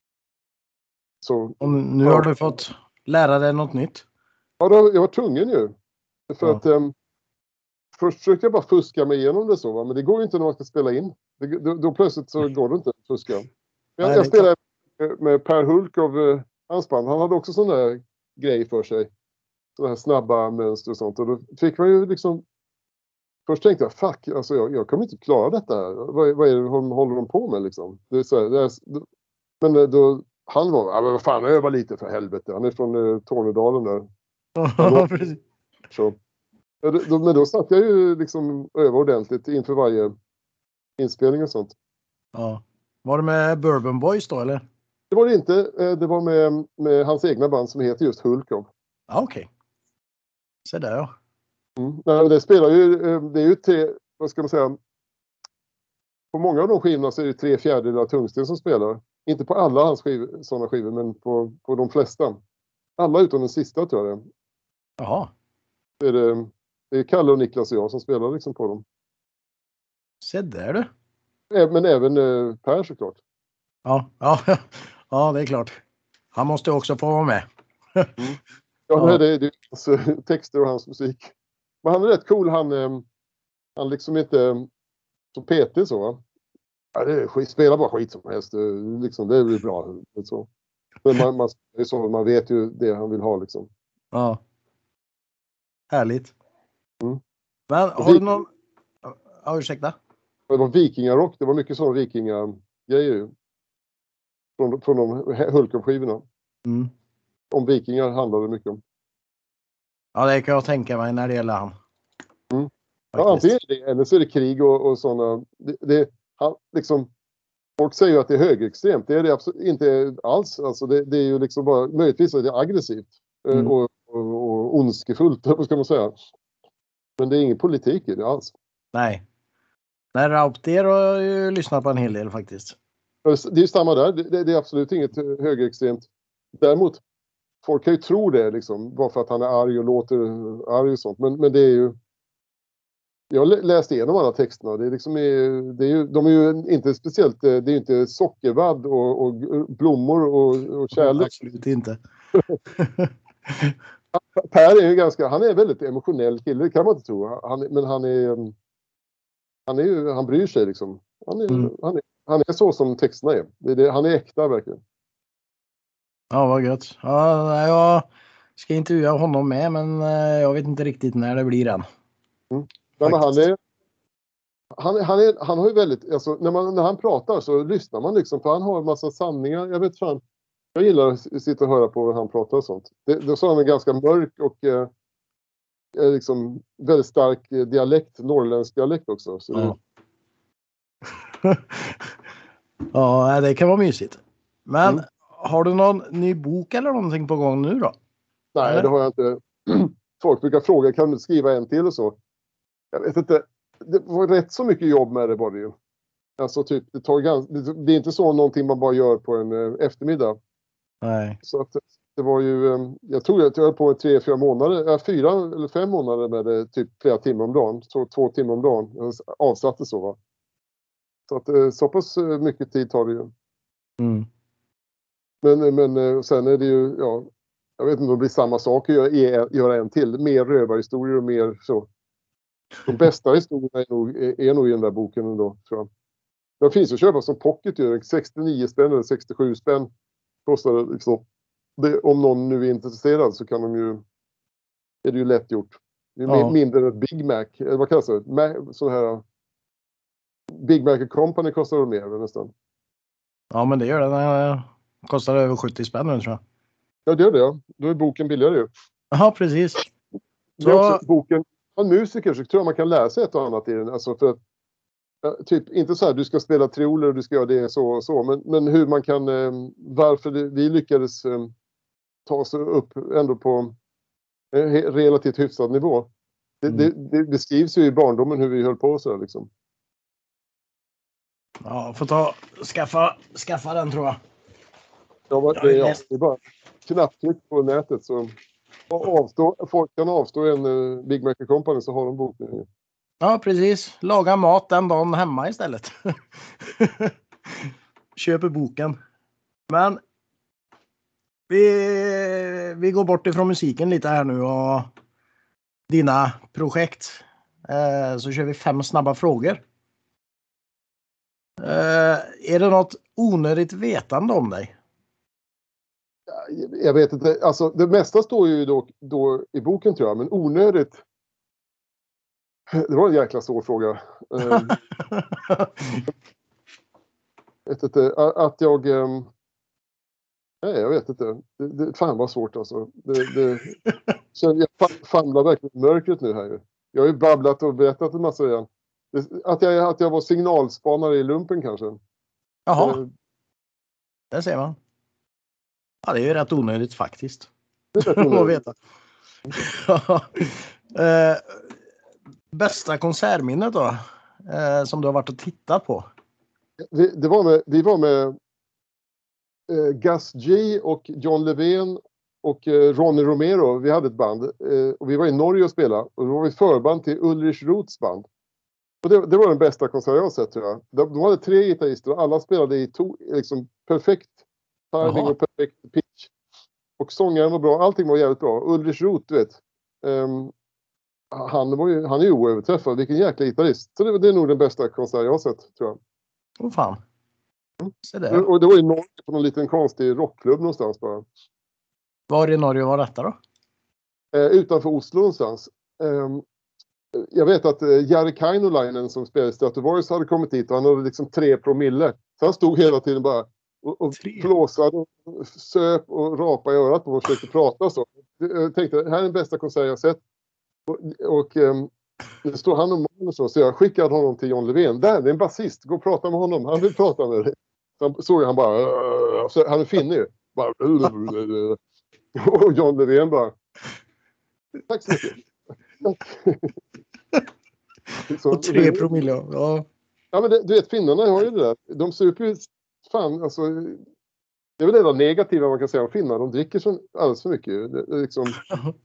Så, och nu har du fått lära dig något nytt? Ja, jag var tvungen ju. För att först försökte jag bara fuska mig igenom det så. Va? Men det går ju inte när man ska spela in. Då plötsligt så går det inte att fuska. Jag spelade med Per Hulk av hans band. Han hade också sån där grej för sig. Sådana här snabba mönster och sånt. Och då fick man ju liksom. Först tänkte jag, fuck, alltså jag kommer inte klara detta här. Vad är det håller de på med liksom? Det är så här, men då, han var, men vad fan, öva lite för helvete. Han är från Tornedalen där. Ja, precis. Så, men då satt jag ju liksom öva ordentligt inför varje inspelning och sånt. Ja. Var det med Bourbon Boys då, eller? Det var det inte. Det var med hans egna band som heter just Hulkov. Ja, okej. Så där, ja. Nej, det spelar ju, det är ju vad ska man säga, på många av de skivorna så är det 3/4 tungsten som spelar. Inte på alla hans sådana skivor, men på de flesta. Alla utom den sista tror jag det. Jaha. Det är Kalle och Niklas och jag som spelar liksom på dem. Så där du. Men även Per såklart. Ja, det är klart. Han måste också få vara med. Ja, det är alltså, texter och hans musik. Men han är rätt cool. Han liksom inte så petig så va. Ja, det är spelar bara skit som helst. Liksom, det blir bra. Så. Men man vet ju det han vill ha liksom. Ja. Härligt. Men har du någon. Ja, ursäkta. Det var vikingarock. Det var mycket sådana vikingagrejer. Från de Hulkov-skivorna. Om vikingar handlade det mycket om. Ja, det kan jag tänka mig när det gäller han. Ja, antingen det eller så är det krig och sådana. Liksom, folk säger ju att det är högerextremt. Det är det absolut inte alls. Alltså det är ju liksom bara, möjligtvis är det aggressivt och ondskefullt, vad ska man säga. Men det är ingen politik i det alls. Nej. Nej, Raupter har ju lyssnat på en hel del faktiskt. Det är samma där. Det är absolut inget högerextremt. Däremot, folk kan ju tro det liksom. Bara för att han är arg och låter arg och sånt. Men det är ju... Jag läste igenom alla texterna. Det är liksom, de är ju inte speciellt... Det är ju inte sockervadd och blommor och kärlek. Absolut inte. Per är ju ganska... Han är en väldigt emotionell kille, det kan man inte tro. Men han bryr sig liksom. Han är så som texterna är. Han är äkta verkligen. Ja, vad gött. Ja, jag ska intervjua honom med, men jag vet inte riktigt när det blir än. Ja, men han har ju väldigt, alltså, när han pratar så lyssnar man liksom, för han har en massa sanningar. Jag gillar att sitta och höra på när han pratar och sånt. Då så har han en ganska mörk och liksom väldigt stark dialekt, norrländsk dialekt också. Så ja. Ja, det kan vara mysigt. Men har du någon ny bok eller någonting på gång nu då? Nej, eller? Det har jag inte. Folk brukar fråga, kan du skriva en till och så? Jag vet inte. Det var rätt så mycket jobb med det var det ju. Alltså typ, det är inte så någonting man bara gör på en eftermiddag. Nej. Så att det var ju, jag tror att jag höll på med 3-4 månader, 4 eller 5 månader med det, typ flera timmar om dagen. 2 timmar om dagen. Jag avsatte så va. Så att så pass mycket tid tar det ju. Mm. Men sen är det ju, ja, jag vet inte om det blir samma sak att göra en till. Mer rövarhistorier och mer så. De bästa historierna är nog i den där boken ändå, tror jag. Den finns att köpa som pocket ju. 69 spänn eller 67 spänn kostar det liksom. Om någon nu är intresserad så kan är det ju lätt gjort. Det är mindre än ett Big Mac. Eller vad kallas det? Så här Big Mac Company kostar det mer nästan. Ja, men det gör det. Den kostar över 70 spänn nu, tror jag. Ja, det gör det. Ja. Då är boken billigare ju. Ja, precis. Det är också boken. En musiker så tror jag man kan läsa ett och annat i den. Alltså för att, typ inte så här, du ska spela trioler och du ska göra det så och så. Men hur man kan, varför vi lyckades ta oss upp ändå på relativt hyfsad nivå. Det beskrivs ju i barndomen hur vi höll på så liksom. Ja, får skaffa den tror jag. Ja, det är bara knapptryck på nätet så folk kan avstå en Big Mac Company så har de boken. Ja, precis. Laga mat den dagen hemma istället. Köper boken. Men vi går bort ifrån musiken lite här nu och dina projekt. Så kör vi 5 snabba frågor. Är det något onödigt vetande om dig? Jag vet inte. Alltså, det mesta står ju då i boken tror jag. Men onödigt. Det var en jäkla svår fråga. Att jag... Nej, jag vet inte. Fan vad svårt alltså. Jag famlar verkligen mörkret nu här. Jag har ju babblat och berättat en massa igen. Att jag var signalspanare i lumpen kanske. Jaha. Det ser man. Ja, det är ju rätt onödigt faktiskt. Det är rätt onödigt. Veta. Bästa konsertminnet då? Som du har varit och tittat på? Vi var med Gus G och John Levén och Ronny Romero. Vi hade ett band. Och vi var i Norge och spelade. Och då var vi förband till Ulrich Roths band. Och det var den bästa konsert jag har sett tror jag. De hade 3 gitarrister och alla spelade i liksom perfekt timing och perfekt pitch. Och sångaren var bra. Allting var jävligt bra. Ulrich Roth, du vet. Han är ju oöverträffad. Vilken jäkla gitarrist. Så det är nog den bästa konsert jag har sett, tror jag. Åh fan. Se där. Och det var i Norge på någon liten konstig rockklubb någonstans bara. Var i Norge var detta då? Utanför Oslo någonstans. Jag vet att Jari Kainulainen som spelade i Stratovarius hade kommit dit och han hade liksom 3 promille. Så han stod hela tiden bara och blåsade och söp och rapade i örat och försökte prata och så. Jag tänkte, det här är den bästa konsert jag sett. Och det står han och man så jag skickade honom till John Levén. Där, det är en basist. Gå och prata med honom. Han vill prata med dig. Så såg han bara... Så han är finne ju. Bara, och John Levén bara... Tack så mycket. Liksom, Och 3 promille. Ja. Ja, men du vet, finnarna har ju det där. De super ju fan, alltså. Det är väl det där negativa man kan säga om finnar. De dricker så alldeles för mycket. Det är liksom.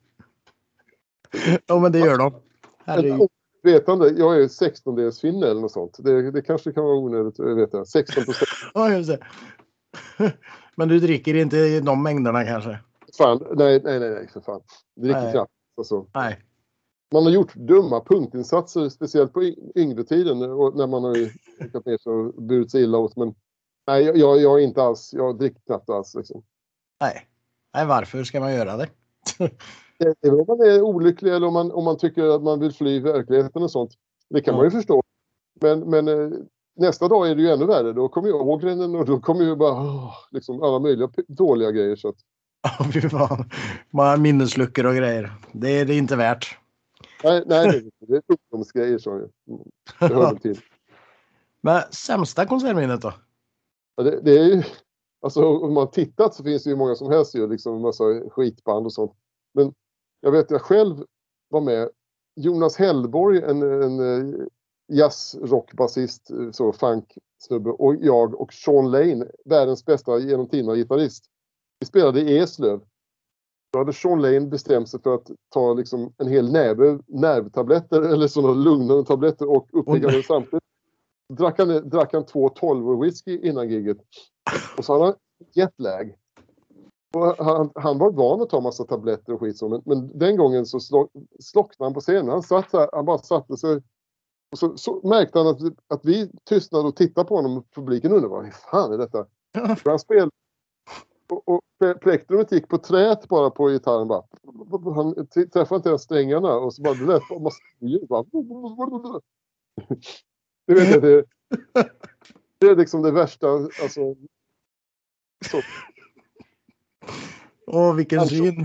Ja, men det gör de. Herregud. Vetande, jag är 16-dels finne eller något sånt. Det kanske kan vara onödigt, vet jag. 16%. Ja, just det. Men du dricker inte i de mängderna kanske? Fan, nej, för fan. Dricker Nej. knappt. Alltså. Nej. Man har gjort dumma punktinsatser, speciellt på yngre tiden. Och när man har lyckats ner sig och burit sig illa åt. Men nej, jag är inte alls, jag dricker knappt alls. Liksom. Nej, varför ska man göra det? Även om man är olycklig eller om man tycker att man vill fly verkligheten och sånt. Det kan man ju förstå. Men nästa dag är det ju ännu värre. Då kommer ju ågren och då kommer ju bara liksom alla möjliga dåliga grejer. Så att. Ja, fy fan. Man har minnesluckor och grejer. Det är inte värt. Nej, det är ungdomsgrejer som det hör till. Men sämsta konsertminnet då? Ja, det är ju, alltså om man tittat så finns det ju många som helst ju, liksom en massa skitband och sånt. Men jag själv var med. Jonas Hellborg, en jazzrockbasist, så funksnubbe, och jag och Sean Lane, världens bästa genom tiderna gitarrist. Vi spelade i Eslöv. Då hade Sean Lane bestämt sig för att ta liksom en hel näve nervtabletter eller sådana lugnande tabletter och uppiggande samtidigt. Drack han 2 12 whisky innan giget. Och så hade han jetlag. Och han var van att ta massa tabletter och skit så, men den gången så slocknade han på scenen. Han bara satte sig. Och så märkte han att vi tystnade och tittade på honom och publiken undrade vad fan är detta? För han spelade och plektrumet gick på trät bara på gitarren bara. Han träffade inte ens strängarna och så bara det lät bara massa ljud bara. Du vet det är liksom det värsta alltså. Så. Vilken syn.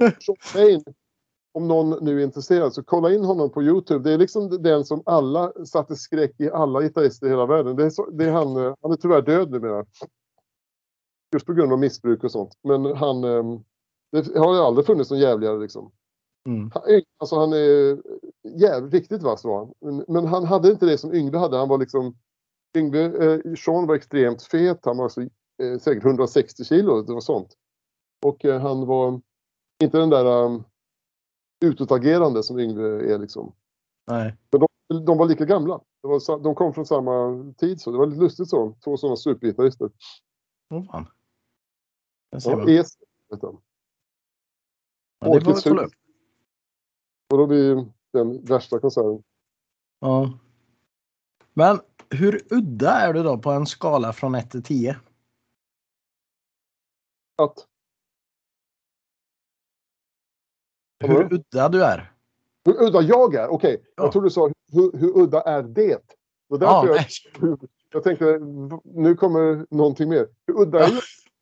Om någon nu är intresserad så kolla in honom på YouTube. Det är liksom den som alla satte skräck i alla gitarrister i hela världen. Det är han är tyvärr död numera. Just på grund av missbruk och sånt. Men det har ju aldrig funnits någon jävligare liksom. Han är riktigt vass var han. Men han hade inte det som Yngve hade. Han var liksom Sean var extremt fet. Han var säkert 160 kilo. Det var sånt. Och han var inte den där utåtagerande som Yngve är liksom. Nej. Men de var lika gamla. De kom från samma tid så. Det var lite lustigt så. 2 sådana supergitarrister. Fan. Och då blir den värsta konserten. Ja. Men hur udda är du då på en skala från 1 till 10? Hur udda du är? Hur udda jag är? Okej. Ja. Jag tror du sa hur udda är det? Och därför jag tänkte nu kommer någonting mer. Hur udda är jag?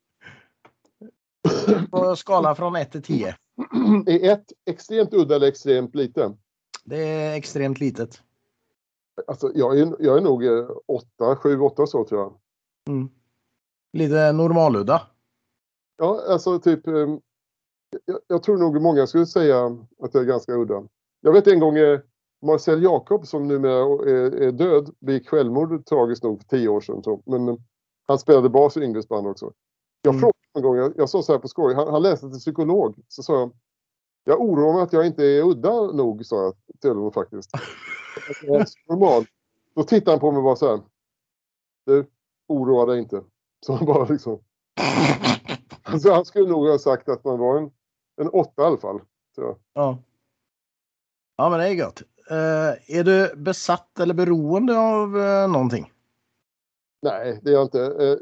På skala från 1 till 10. Är 1 extremt udda eller extremt liten? Det är extremt litet. Alltså jag är nog 7-8 så tror jag. Lite normaludda. Ja, alltså typ jag tror nog många skulle säga att jag är ganska udda. Jag vet en gång Marcel Jacob som numera är död begick självmord tragiskt nog för 10 år sedan. Så. Men han spelade bas i Yngves band också. Jag frågade en gång, jag sa så här på skoj, han läste till psykolog. Så sa jag oroar mig att jag inte är udda nog, sa jag till honom faktiskt. Jag är normal. Då tittade han på mig och bara så här. Du, oroa dig inte. Så han bara liksom. Så han skulle nog ha sagt att man var en 8 i alla fall. Så. Ja. Ja, men det är gott. Är du besatt eller beroende av någonting? Nej, det är jag inte.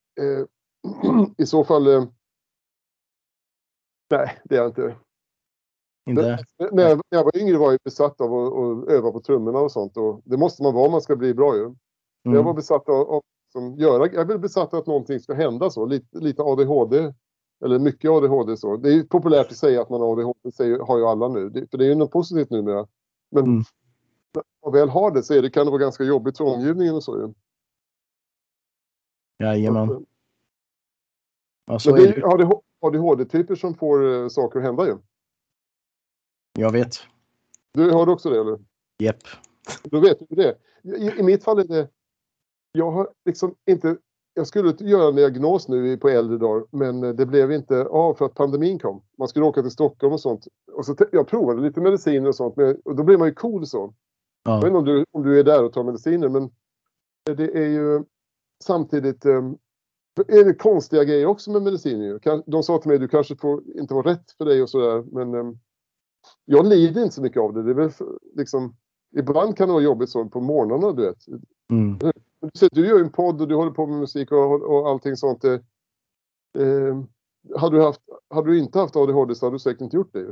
I så fall... nej, det är jag inte. Inte? När jag var yngre var jag besatt av att öva på trummorna och sånt. Och det måste man vara om man ska bli bra ju. Jag var besatt av jag vill besatt av att någonting ska hända så. Lite ADHD. Eller mycket ADHD så. Det är ju populärt att säga att man har ADHD. Har ju alla nu. För det är ju något positivt numera. Men om man väl har det så kan det vara ganska jobbigt för omgivningen och så ju. Jajamän. Men det är ADHD-typer som får saker att hända ju. Jag vet. Du har också det eller? Japp. Då vet du det. I mitt fall är det... Jag har liksom inte... Jag skulle göra en diagnos nu på äldre dagar, men det blev inte av för att pandemin kom. Man skulle åka till Stockholm och sånt. Och så jag provade lite mediciner och sånt, och då blir man ju cool så. Ja. Jag vet inte om du är där och tar mediciner, men det är ju samtidigt... är det konstiga grejer också med mediciner? De sa till mig, du kanske inte var rätt för dig och sådär, men jag lider inte så mycket av det. Det är väl liksom... Ibland kan det vara jobbigt så på morgnarna, du vet. Mm. Du gör ju en podd och du håller på med musik och allting sånt. Hade du inte haft ADHD så hade du säkert inte gjort det ju.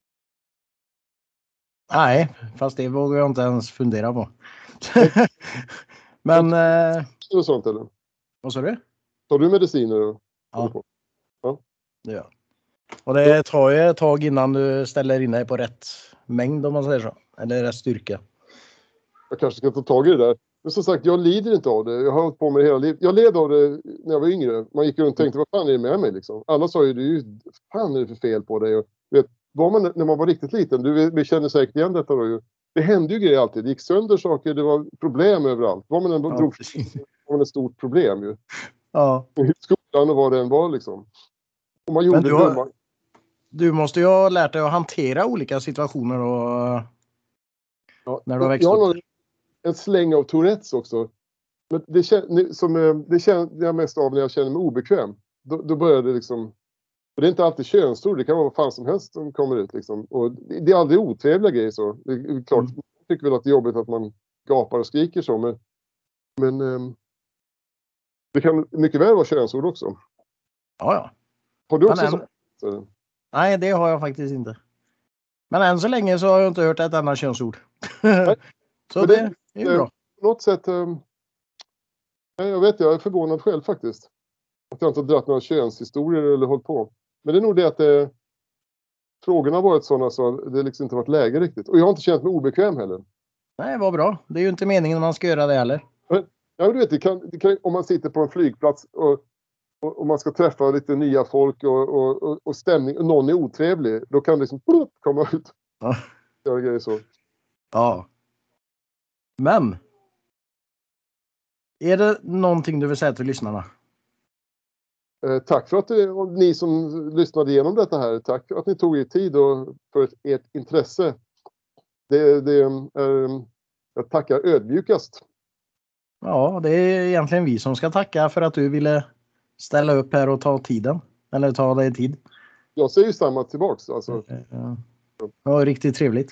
Nej, fast det vågar jag inte ens fundera på. Men... och sånt eller? Vad sa du? Tar du mediciner? Ja. Ja. Ja. Och det tar ju ett tag innan du ställer in dig på rätt mängd, om man säger så. Eller rätt styrka. Jag kanske ska ta tag i det där. Men som sagt, jag lider inte av det. Jag har hållit på med det hela livet. Jag led av det när jag var yngre. Man gick runt och tänkte, vad fan är det med mig liksom? Alla sa ju, fan är det för fel på dig? Och, vet, när man var riktigt liten, vi känner säkert igen detta då ju. Det hände ju grejer alltid. Det gick sönder saker, det var problem överallt. Vad man än drog var man ett stort problem ju. Ja. I skolan och vad det än var liksom. Och man gjorde du måste ju ha lärt dig att hantera olika situationer och när du har växt upp. En släng av Tourettes också. Men det känner jag mest av när jag känner mig obekväm. Då börjar det liksom... Det är inte alltid könsord, det kan vara vad fan som helst som kommer ut liksom. Och det är aldrig otrevliga grejer så. Det är klart, jag tycker väl att det är jobbigt att man gapar och skriker så. Men det kan mycket väl vara könsord också. Ja. Har du också så? Nej, det har jag faktiskt inte. Men än så länge så har jag inte hört ett enda könsord. Så det är ju bra. På något sätt... jag är förvånad själv faktiskt. Att jag inte har dratt några könshistorier eller hållit på. Men det är nog det att frågorna har varit sådana så det liksom inte varit läge riktigt. Och jag har inte känt mig obekväm heller. Nej, vad bra. Det är ju inte meningen man ska göra det heller. Ja, du vet, det kan, om man sitter på en flygplats och man ska träffa lite nya folk och stämning och någon är otrevlig, då kan det liksom komma ut. Ja. Göra grejer så. Ja. Men är det någonting du vill säga till lyssnarna? Tack för att ni som lyssnade igenom detta här. Tack för att ni tog er tid och för ert intresse. Jag tackar ödmjukast. Ja, det är egentligen vi som ska tacka för att du ville ställa upp här och ta tiden. Eller ta dig tid. Jag säger ju samma tillbaks. Alltså. Ja, riktigt trevligt.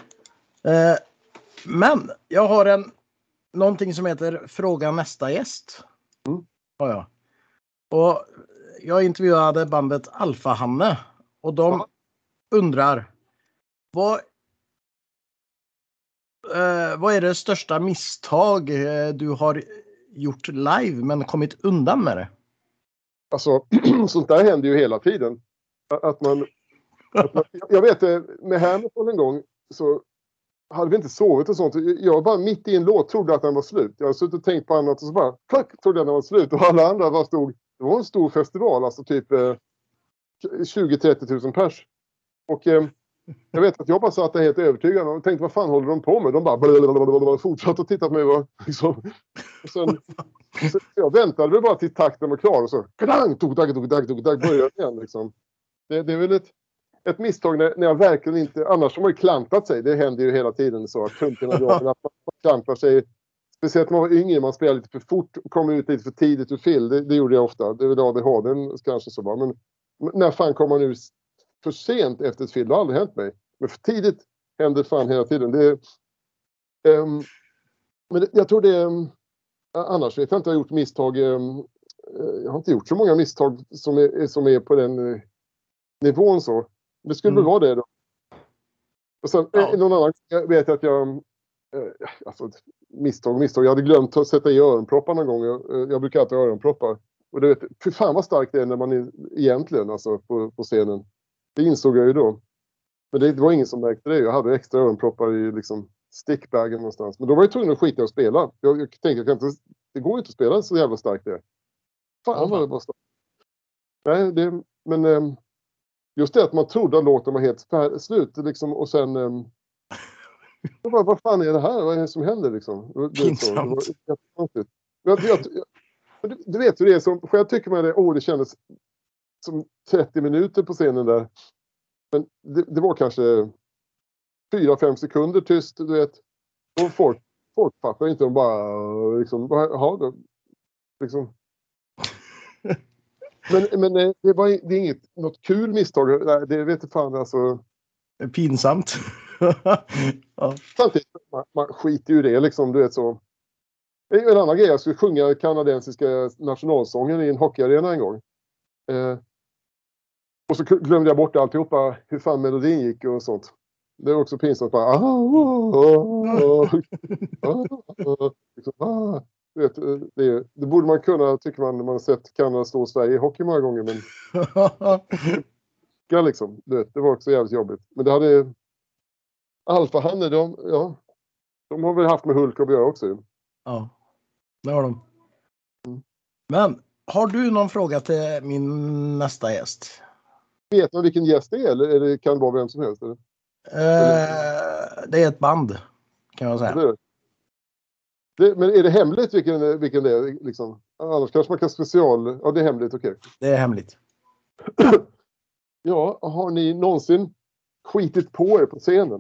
Men jag har någonting som heter Fråga nästa gäst. Ja, ja. Och jag intervjuade bandet Alfahanne. Och de undrar. Vad är det största misstag du har gjort live men kommit undan med det? Alltså, sånt där händer ju hela tiden. Jag vet, med Hamilton en gång så hade vi inte sovit och sånt. Jag var mitt i en låt, trodde att den var slut. Jag hade suttit och tänkt på annat och så bara, trodde jag den var slut. Och alla andra det var en stor festival, alltså typ 20-30 000 pers. Och jag vet att jag bara satt där helt övertygad och tänkte, vad fan håller de på med? De bara fortsatte att titta på mig. Liksom. Och sen, så jag väntade väl bara till takten var klar och så började igen. Liksom. Det är väl ett misstag när jag verkligen inte... Annars har man ju klantat sig. Det händer ju hela tiden så att att man klantar sig. Speciellt när man var yngre, man spelar lite för fort och kommer ut lite för tidigt ur film. Det gjorde jag ofta. Det är väl ADHD kanske så bara. Men när fan kommer man ur för sent efter ett film? Det har aldrig hänt mig. Men för tidigt händer fan hela tiden. Men jag tror det... Annars vet jag inte, jag har gjort misstag. Jag har inte gjort så många misstag som är på den nivån så. Det skulle väl vara det då. Och sen någon annan vet jag att jag... Alltså, misstag. Jag hade glömt att sätta i öronproppar någon gång. Jag brukar alltid ha öronproppar. Och det vet, för fan vad starkt det är när man är egentligen alltså, på scenen. Det insåg jag ju då. Men det var ingen som märkte det. Jag hade extra öronproppar i liksom stickbagen någonstans. Men då var jag tvungen att skita och spela. Jag tänkte det går inte att spela så jävla starkt det. Fan vad det var starkt. Nej, men just det att man trodde att låten var helt slut liksom, och sen Vad fan är det här? Vad är det som händer liksom? Pinsamt. Du vet hur det är som... För jag tycker det kändes som 30 minuter på scenen där. Men det var kanske 4-5 sekunder tyst, du vet. Och folk fattar inte, de bara liksom... Liksom. Men det är inget något kul misstag. Nej, det vet jag fan alltså. Pinsamt. Ja. Samtidigt, man skiter ju i det liksom, du vet så. En annan grej, jag skulle sjunga kanadensiska nationalsången i en hockeyarena en gång. Och så glömde jag bort alltihopa, hur fan melodin gick och sånt. Det är också pinsamt bara. Det borde man kunna, tycker man, när man har sett Kanada slå Sverige i hockey många gånger. Men liksom, det var också jävligt jobbigt. Men det hade Alfahanne, de har väl haft med Hulk att göra också. Ja, det har de. Men har du någon fråga till min nästa gäst? Vet man vilken gäst det är, eller kan det vara vem som helst? Eller? Det är ett band, kan jag säga. Men är det hemligt vilken det är? Liksom? Annars kanske man kan special... Ja, det är hemligt, okej. Det är hemligt. Ja, har ni någonsin skitit på er på scenen?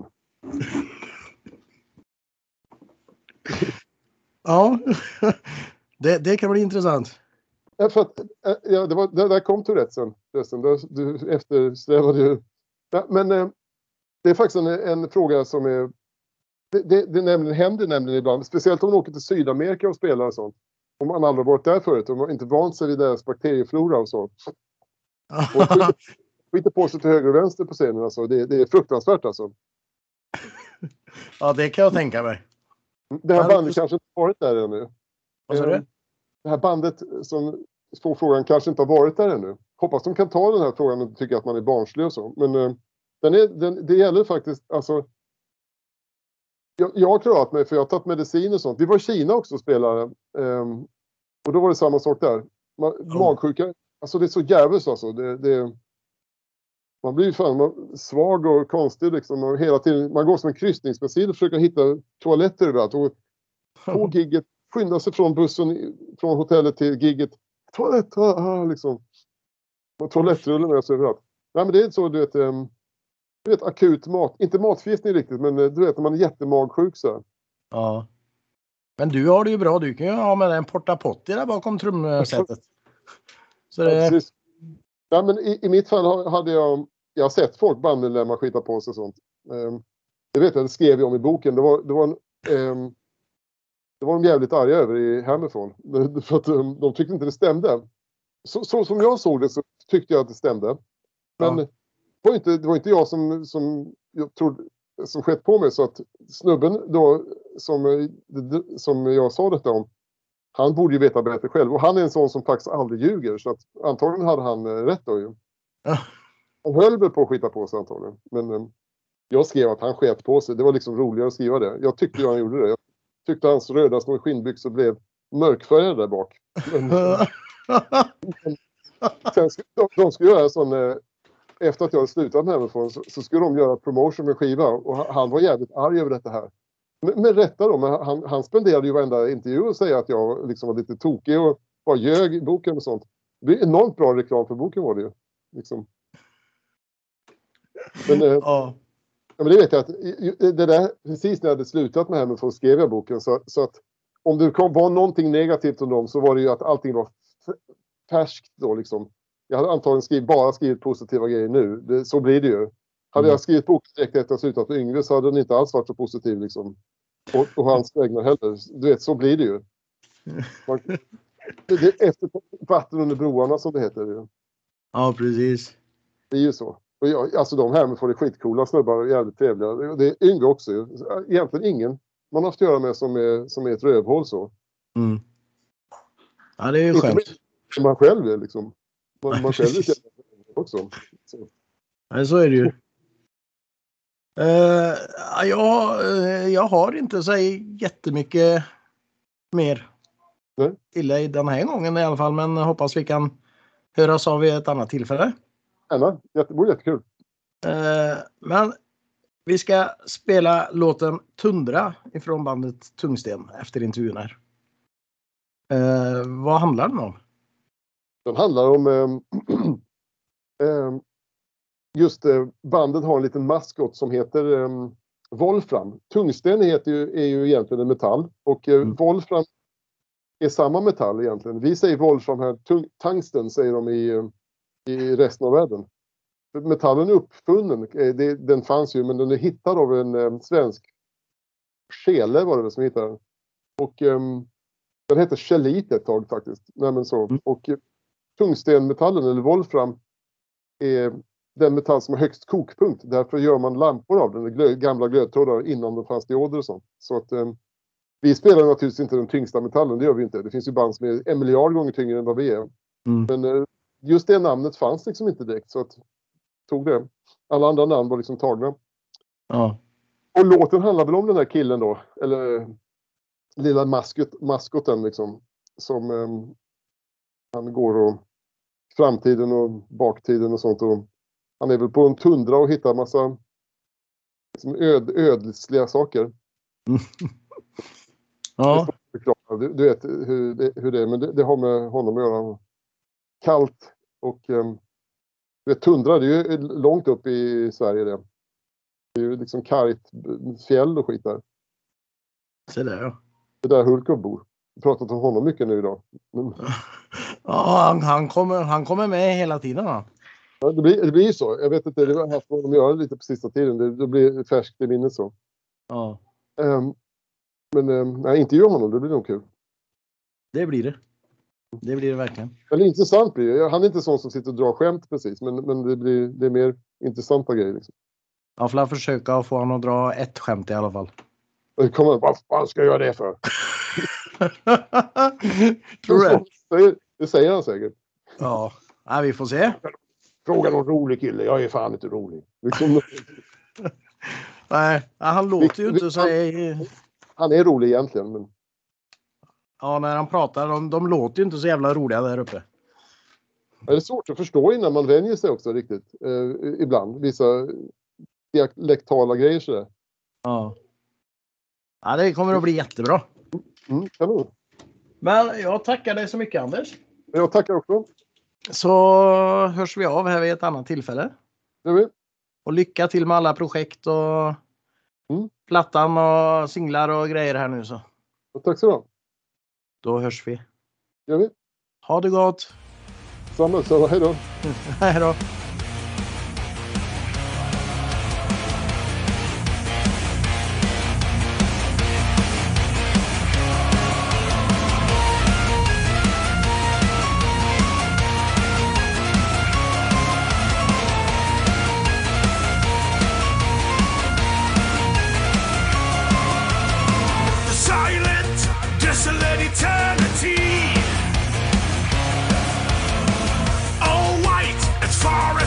Ja, det kan bli intressant. Ja, för att, det där kom Tourettesen. Du eftersträvade ju... Ja, men det är faktiskt en fråga som är... Det händer nämligen ibland. Speciellt om man åker till Sydamerika och spelar och sånt. Om man aldrig varit där förut. Om man inte vant sig vid deras bakterieflora och så. Och skiter på sig till höger och vänster på scenen. Alltså. Det är fruktansvärt alltså. Ja, det kan jag tänka mig. Det här bandet kanske inte har varit där ännu. Vad sa du? Det här bandet som får frågan kanske inte har varit där ännu. Hoppas de kan ta den här frågan och tycka att man är barnslig och så. Men det gäller faktiskt, alltså... Jag har klarat mig, för jag har tagit medicin och sånt. Vi var i Kina också och spelade. Och då var det samma sak där. Magsjuka. Alltså det är så jävligt alltså. Man blir ju fan svag och konstig liksom. Och hela tiden, man går som en kryssningsmissil och försöker hitta toaletter överallt. Och på gigget, skynda sig från bussen, från hotellet till gigget. Toalett, liksom. Och toalettrullen är så överallt. Nej, men det är så, du vet, akut inte matförgiftning riktigt, men du vet när man är jättemagsjuk så. Ja. Men du har det ju bra, du kan ju ha med dig en porta potti där bakom trumsätet. Så det... Ja, precis. Ja, men i mitt fall hade jag har sett folk bandmedlemmar skita på sig och sånt. Det vet jag, det skrev jag om i boken. Det var de jävligt arga över i hemifrån. För att de tyckte inte det stämde. Så som jag såg det så tyckte jag att det stämde. Men det var inte jag som jag trodde, som skett på mig, så att snubben då som jag sa detta om, han borde ju veta bättre själv, och han är en sån som faktiskt aldrig ljuger, så att antagligen hade han rätt då ju. Han höll väl på att skita på sig antagligen, men jag skrev att han sket på sig. Det var liksom roligare att skriva det. Jag tyckte ju han gjorde det. Jag tyckte hans röda små skinnbyxor blev mörkfärgade där bak. Sen de skulle göra sån, efter att jag hade slutat hemifrån så skulle de göra promotion med skiva, och han var jävligt arg över detta här. Men rätta då, men han spenderade ju varenda intervju och säga att jag liksom var lite tokig och var ljög i boken och sånt. Det är enormt bra reklam för boken var det ju. Liksom. Men, men det vet jag att det där, precis när jag hade slutat med hemifrån skrev jag boken, så att om det var någonting negativt om dem så var det ju att allting var färskt då liksom. Jag hade antagligen bara skrivit positiva grejer nu. Så blir det ju. Hade jag skrivit boken direkt efter att ha slutat med Yngve så hade den inte alls varit så positiv liksom. Och hans vägnar heller. Du vet, så blir det ju. Det är efter vatten under broarna som det heter. Ja, precis. Det är ju så. Och alltså de här med får det skitcoola snubbar och jävligt trevliga. Det är Yngve också. Egentligen ingen man har haft att göra med som är ett rövhål så. Mm. Ja, det är ju skönt. Man själv är liksom. Man själv är också. Så. Ja, så är det ju. Jag har inte så jättemycket mer illa i den här gången i alla fall. Men hoppas vi kan höras av vid ett annat tillfälle. Gärna, det vore jättekul. Men Vi ska spela låten Tundra ifrån bandet Tungsten efter intervjun här. Vad handlar den om? Den handlar om bandet har en liten maskot som heter Wolfram. Tungsten är ju egentligen en metall och Wolfram är samma metall egentligen. Vi säger Wolfram här, tungsten säger de i resten av världen. Metallen är uppfunnen, den fanns ju, men den är hittad av en svensk Schele var det som hittade den. Och den heter Schelit ett tag faktiskt. Och tungstenmetallen eller Wolfram är den metall som har högst kokpunkt. Därför gör man lampor av den, gamla glödtrådar innan det fanns dioder och sånt. Så att vi spelar naturligtvis inte den tyngsta metallen, det gör vi inte. Det finns ju band som är 1 miljard gånger tyngre än vad vi är. Men just det namnet fanns liksom inte direkt, så att tog det. Alla andra namn var liksom tagna. Ja. Och låten handlar väl om den här killen då, eller lilla maskoten liksom, som han går och framtiden och baktiden och sånt, och han är väl på en tundra och hittar massa liksom ödsliga saker. Ja. Du vet hur det är, men det har med honom att göra. Kallt och tundra, det är ju långt upp i Sverige det. Det är ju liksom kargt fjäll och skit där. Se där, ja. Det där Hulkov bor. Vi har pratat om honom mycket nu idag. Ja, han kommer med hela tiden. Va? Ja, det blir så. Jag vet inte, det har haft vad de gör lite på sista tiden. Det blir färskt i minnet så. Ja. Men intervjua honom, det blir nog kul. Det blir det. Det blir det verkligen. Eller intressant blir det. Han är inte sån som sitter och drar skämt precis. Men det är mer intressanta grejer. Liksom. Jag får försöka få honom att dra ett skämt i alla fall. Vad ska jag göra det för? Tror du? Det säger han säkert. Ja, vi får se. Fråga någon rolig kille. Jag är fan inte rolig. Liksom... Nej, han låter ju inte så... Han är rolig egentligen. Men... Ja, när han pratar, de låter ju inte så jävla roliga där uppe. Det är svårt att förstå innan man vänjer sig också riktigt. Ibland. Vissa dialektala grejer sådär. Ja. Ja, det kommer att bli jättebra. Kanon. Men jag tackar dig så mycket, Anders. Jag tackar också. Så hörs vi av här vid ett annat tillfälle. Det vi. Och lycka till med alla projekt och plattan och singlar och grejer här nu så. Och tack så då. Då hörs vi. Gör vi. Ha det gott. Samma, hej då. Hej då. Eternity, all white as far as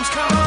storms come on.